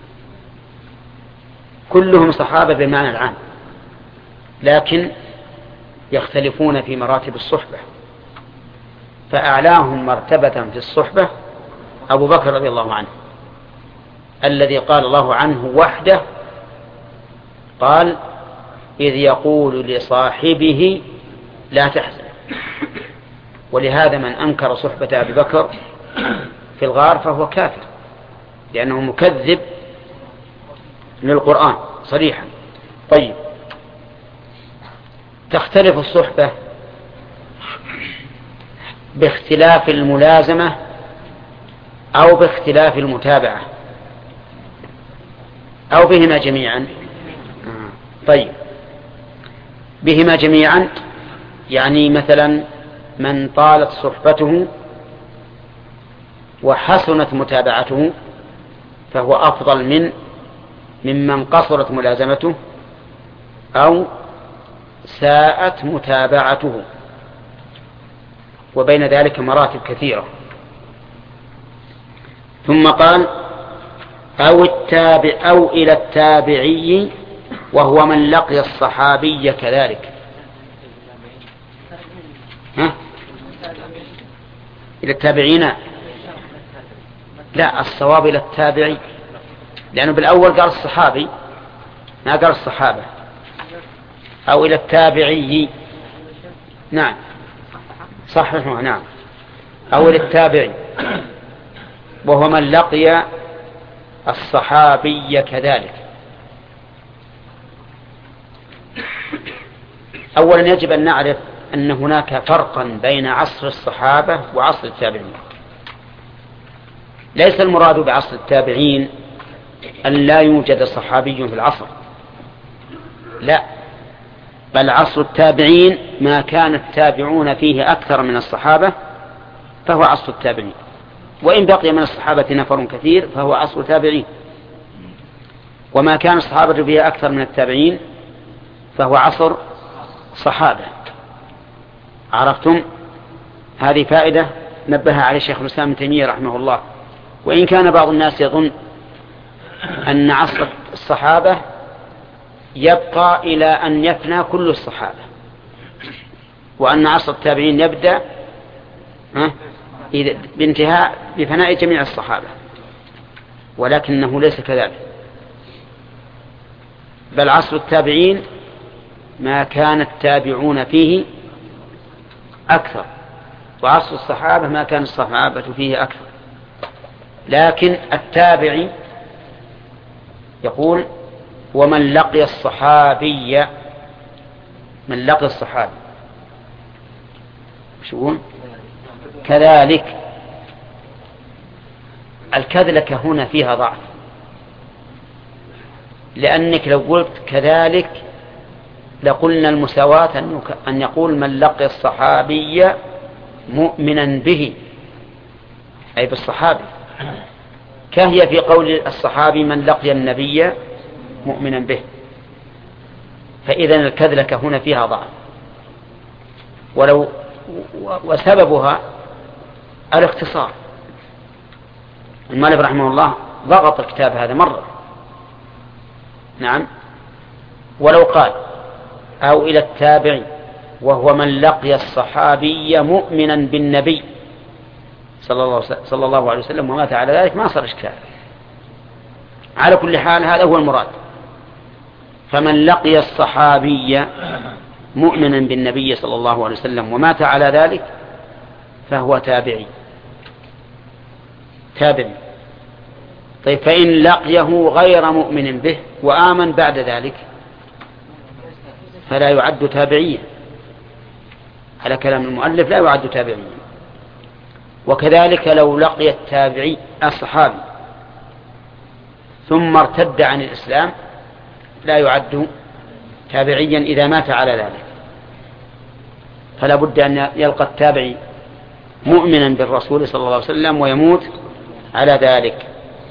Speaker 2: كلهم صحابة بالمعنى العام، لكن يختلفون في مراتب الصحبة. فأعلاهم مرتبة في الصحبة أبو بكر رضي الله عنه، الذي قال الله عنه وحده، قال إذ يقول لصاحبه لا تحزن. ولهذا من أنكر صحبة أبي بكر في الغار فهو كافر، لأنه مكذب للقرآن صريحا. طيب، تختلف الصحبة باختلاف الملازمة أو باختلاف المتابعة أو بهما جميعا. طيب، بهما جميعا يعني مثلا من طالت صحبته وحسنت متابعته فهو أفضل من ممن قصرت ملازمته أو ساءت متابعته، وبين ذلك مراتب كثيرة. ثم قال أو التابع أو إلى التابعي وهو من لقي الصحابي كذلك. ها؟ إلى التابعين، لا، الصواب إلى التابعي، لأنه بالأول قال الصحابي ما قال الصحابة. أو إلى التابعي، نعم صحيح، نعم، أو إلى التابعي وهو من لقي الصحابي كذلك. أولا يجب أن نعرف أن هناك فرقا بين عصر الصحابة وعصر التابعين. ليس المراد بعصر التابعين أن لا يوجد صحابي في العصر، لا، بل عصر التابعين ما كان التابعون فيه أكثر من الصحابة فهو عصر التابعين، وإن بقي من الصحابة نفر كثير فهو عصر التابعين، وما كان الصحابة فيه أكثر من التابعين فهو عصر صحابة. عرفتم؟ هذه فائدة نبه عليه شيخ الإسلام ابن تيمية رحمه الله. وإن كان بعض الناس يظن أن عصر الصحابة يبقى إلى أن يفنى كل الصحابة، وأن عصر التابعين يبدأ بانتهاء بفناء جميع الصحابة، ولكنه ليس كذلك، بل عصر التابعين ما كان التابعون فيه أكثر، وعصر الصحابة ما كان الصحابة فيه أكثر. لكن التابعي يقول ومن لقي الصحابي، من لقي الصحابي شو كذلك. الكذلك هنا فيها ضعف، لأنك لو قلت كذلك لقلنا المساواة أن يقول من لقي الصحابي مؤمنا به، أي بالصحابي، كهي في قول الصحابي من لقي النبي مؤمنا به. فإذا الكذلك هنا فيها ضعف، ولو وسببها الاختصار. المؤلف رحمه الله ضغط الكتاب هذا مرة، نعم، ولو قال أو إلى التابعي وهو من لقي الصحابي مؤمنا بالنبي صلى الله عليه وسلم ومات على ذلك ما صار إشكال، على كل حال هذا هو المراد. فمن لقي الصحابي مؤمنا بالنبي صلى الله عليه وسلم ومات على ذلك فهو تابعي تابعي. طيب فإن لقيه غير مؤمن به وآمن بعد ذلك فلا يعد تابعيا، على كلام المؤلف لا يعد تابعيا. وكذلك لو لقي التابعي الصحابي ثم ارتد عن الإسلام لا يعد تابعيا إذا مات على ذلك. فلا بد أن يلقى التابعي مؤمنا بالرسول صلى الله عليه وسلم ويموت على ذلك.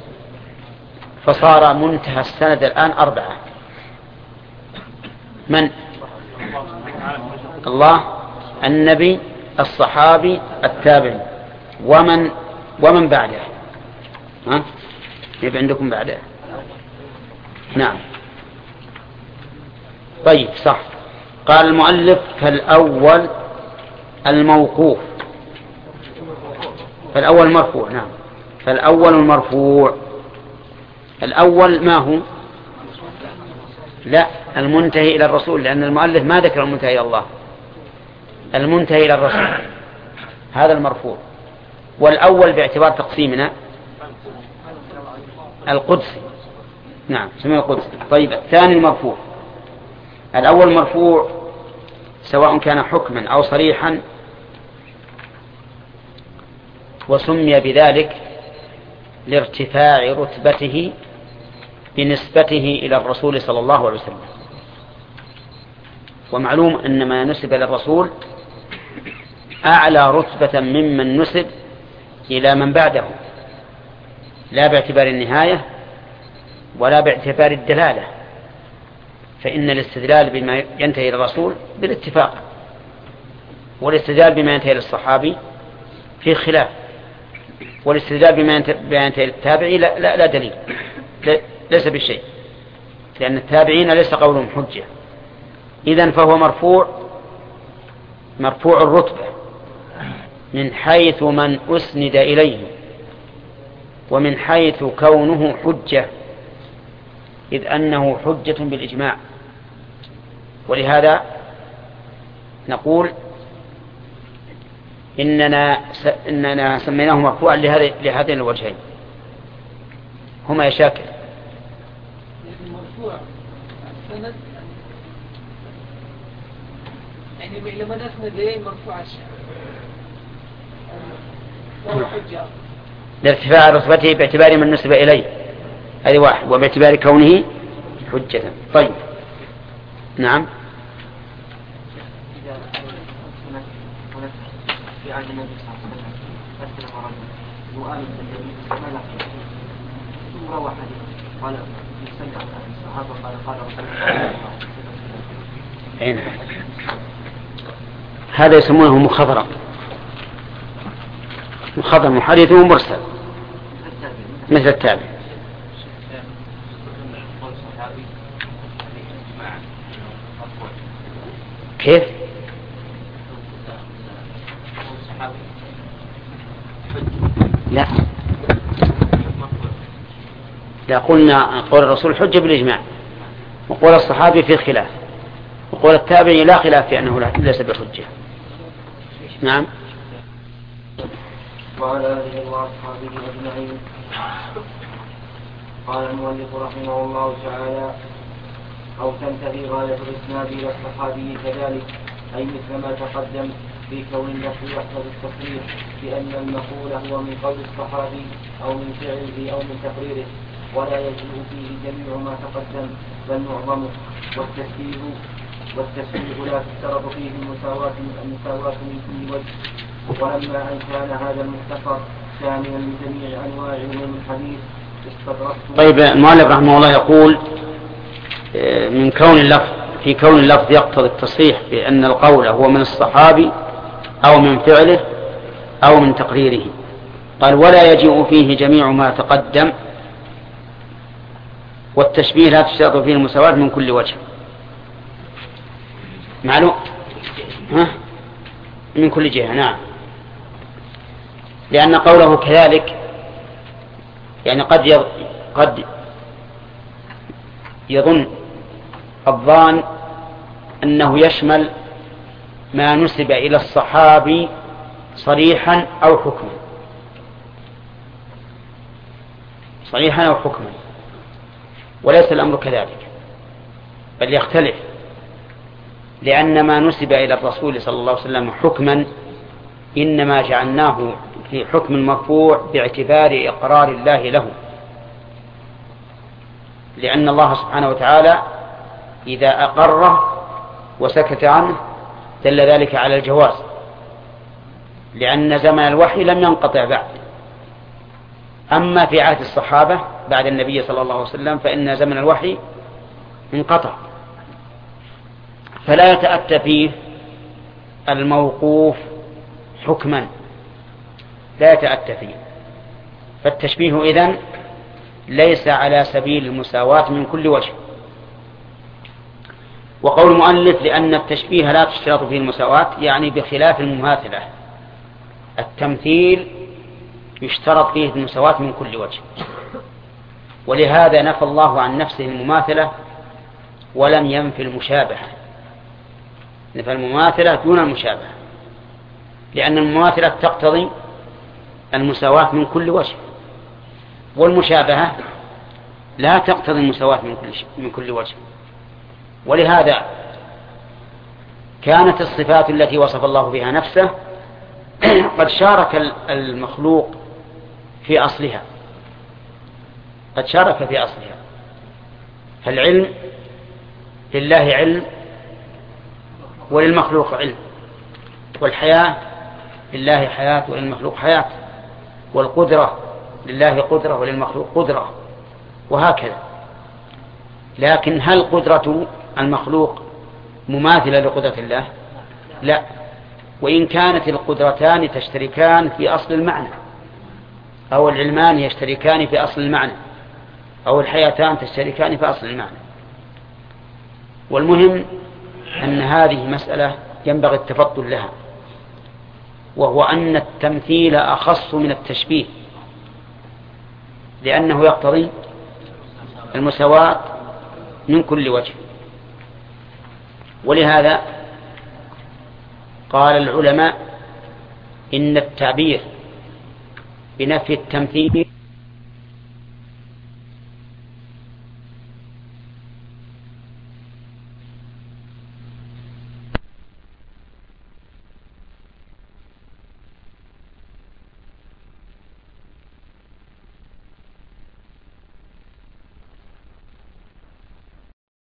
Speaker 2: فصار منتهى السند الآن أربعة: من؟ الله، النبي، الصحابي، التابعي، ومن ومن بعده. ها؟ يبقى عندكم بعده. نعم. طيب صح. قال المؤلف: فالأول الموقوف. فالأول مرفوع. نعم. فالأول المرفوع. الأول ما هو؟ لا، المنتهي إلى الرسول، لأن المؤلف ما ذكر المنتهي إلى الله. المنتهي إلى الرسول هذا المرفوع. والأول باعتبار تقسيمنا القدسي. نعم، سميه القدسي. طيب الثاني المرفوع. الأول مرفوع سواء كان حكما أو صريحا، وسمي بذلك لارتفاع رتبته بنسبته إلى الرسول صلى الله عليه وسلم. ومعلوم أن ما نسب إلى الرسول أعلى رتبة ممن نسب إلى من بعده، لا باعتبار النهاية ولا باعتبار الدلالة. فإن الاستدلال بما ينتهي إلى الرسول بالاتفاق، والاستدلال بما ينتهي إلى الصحابي في خلاف، والاستدلال بما ينتهي إلى التابعي لا, لا, لا دليل، لا ليس بالشيء، لأن التابعين ليس قولهم حجة. إذن فهو مرفوع مرفوع الرتبة من حيث من أسند إليه، ومن حيث كونه حجة، إذ أنه حجة بالإجماع. ولهذا نقول إننا إننا سميناه مرفوعا لهذين الوجهين هما يشاكل.
Speaker 4: المرفوع السند يعني لما نسند إليه مرفوع الشأن وهو حجة
Speaker 2: لارتفاع رتبته باعتبار من نسب إليه، هذه واحد، وباعتبار كونه حجة. طيب نعم.
Speaker 1: إذا في عهد النبي صلى الله عليه وسلم أسلم رجل وآمن بالنبي ما لقي ثم روى حديث قال سمع الصحابة قال قال رسول الله صلى الله عليه وسلم
Speaker 2: هذا يسمونه مخضرم. مخضرم حديث مرسل مثل التابع. كيف؟ لا لا قلنا قول الرسول حجة بالإجماع، وقول الصحابي في خلاف، وقول التابعي لا خلاف في أنه ليس بحجة. نعم.
Speaker 1: وعلى آله وأصحابه أجمعين. قال المؤلف رحمه الله تعالى: أو تنتهي غاية الإسناد إلى الصحابي كذلك، أي مثل ما تقدم في كون النفي يقتضي التصريح بأن المقول هو من قول الصحابي أو من فعله أو من تقريره، ولا يجوز فيه جميع ما تقدم بل معظمه. والتسبيح والتسبيح لا تشترط فيه المساواة المساواة من كل وجه. ولما أن كان هذا المختصر شاملا لجميع أنواع علوم الحديث استدركت.
Speaker 2: طيب المؤلف رحمه الله يقول من كون اللفظ في كون اللفظ يقتضي التصريح بأن القول هو من الصحابي أو من فعله أو من تقريره. قال: ولا يجيء فيه جميع ما تقدم. والتشبيه لا تشترط فيه المساواة من كل وجه. معلوم؟ ها؟ من كل جهة. نعم. لأن قوله كذلك يعني قد قد يظن الظان أنه يشمل ما نسب إلى الصحابي صريحا أو حكما، صريحا أو حكما، وليس الأمر كذلك، بل يختلف، لأن ما نسب إلى الرسول صلى الله عليه وسلم حكما إنما جعلناه في حكم المرفوع باعتبار إقرار الله له، لأن الله سبحانه وتعالى إذا أقره وسكت عنه دل ذلك على الجواز، لأن زمن الوحي لم ينقطع بعد. أما في عهد الصحابة بعد النبي صلى الله عليه وسلم فإن زمن الوحي انقطع، فلا يتأتى فيه الموقوف حكما، لا يتأتى فيه. فالتشبيه إذن ليس على سبيل المساواة من كل وجه. وقول المؤلف لأن التشبيه لا تشترط فيه المساواة يعني بخلاف المماثلة، التمثيل يشترط فيه المساواة من كل وجه، ولهذا نفى الله عن نفسه المماثلة ولم ينفي المشابهة، نفى المماثلة دون المشابهة، لأن المماثلة تقتضي المساواة من كل وجه، والمشابهة لا تقتضي المساواة من كل من كل وجه. ولهذا كانت الصفات التي وصف الله بها نفسه قد شارك المخلوق في أصلها، قد شارك في أصلها. فالعلم لله علم وللمخلوق علم، والحياة لله حياة وللمخلوق حياة، والقدرة لله قدرة وللمخلوق قدرة، وهكذا. لكن هل قدرة المخلوق مماثلة لقدرة الله؟ لا، وإن كانت القدرتان تشتركان في أصل المعنى، أو العلمان يشتركان في أصل المعنى، أو الحياتان تشتركان في أصل المعنى. والمهم أن هذه مسألة ينبغي التفضل لها، وهو أن التمثيل أخص من التشبيه، لأنه يقتضي المساواة من كل وجه. ولهذا قال العلماء إن التعبير بنفي التمثيل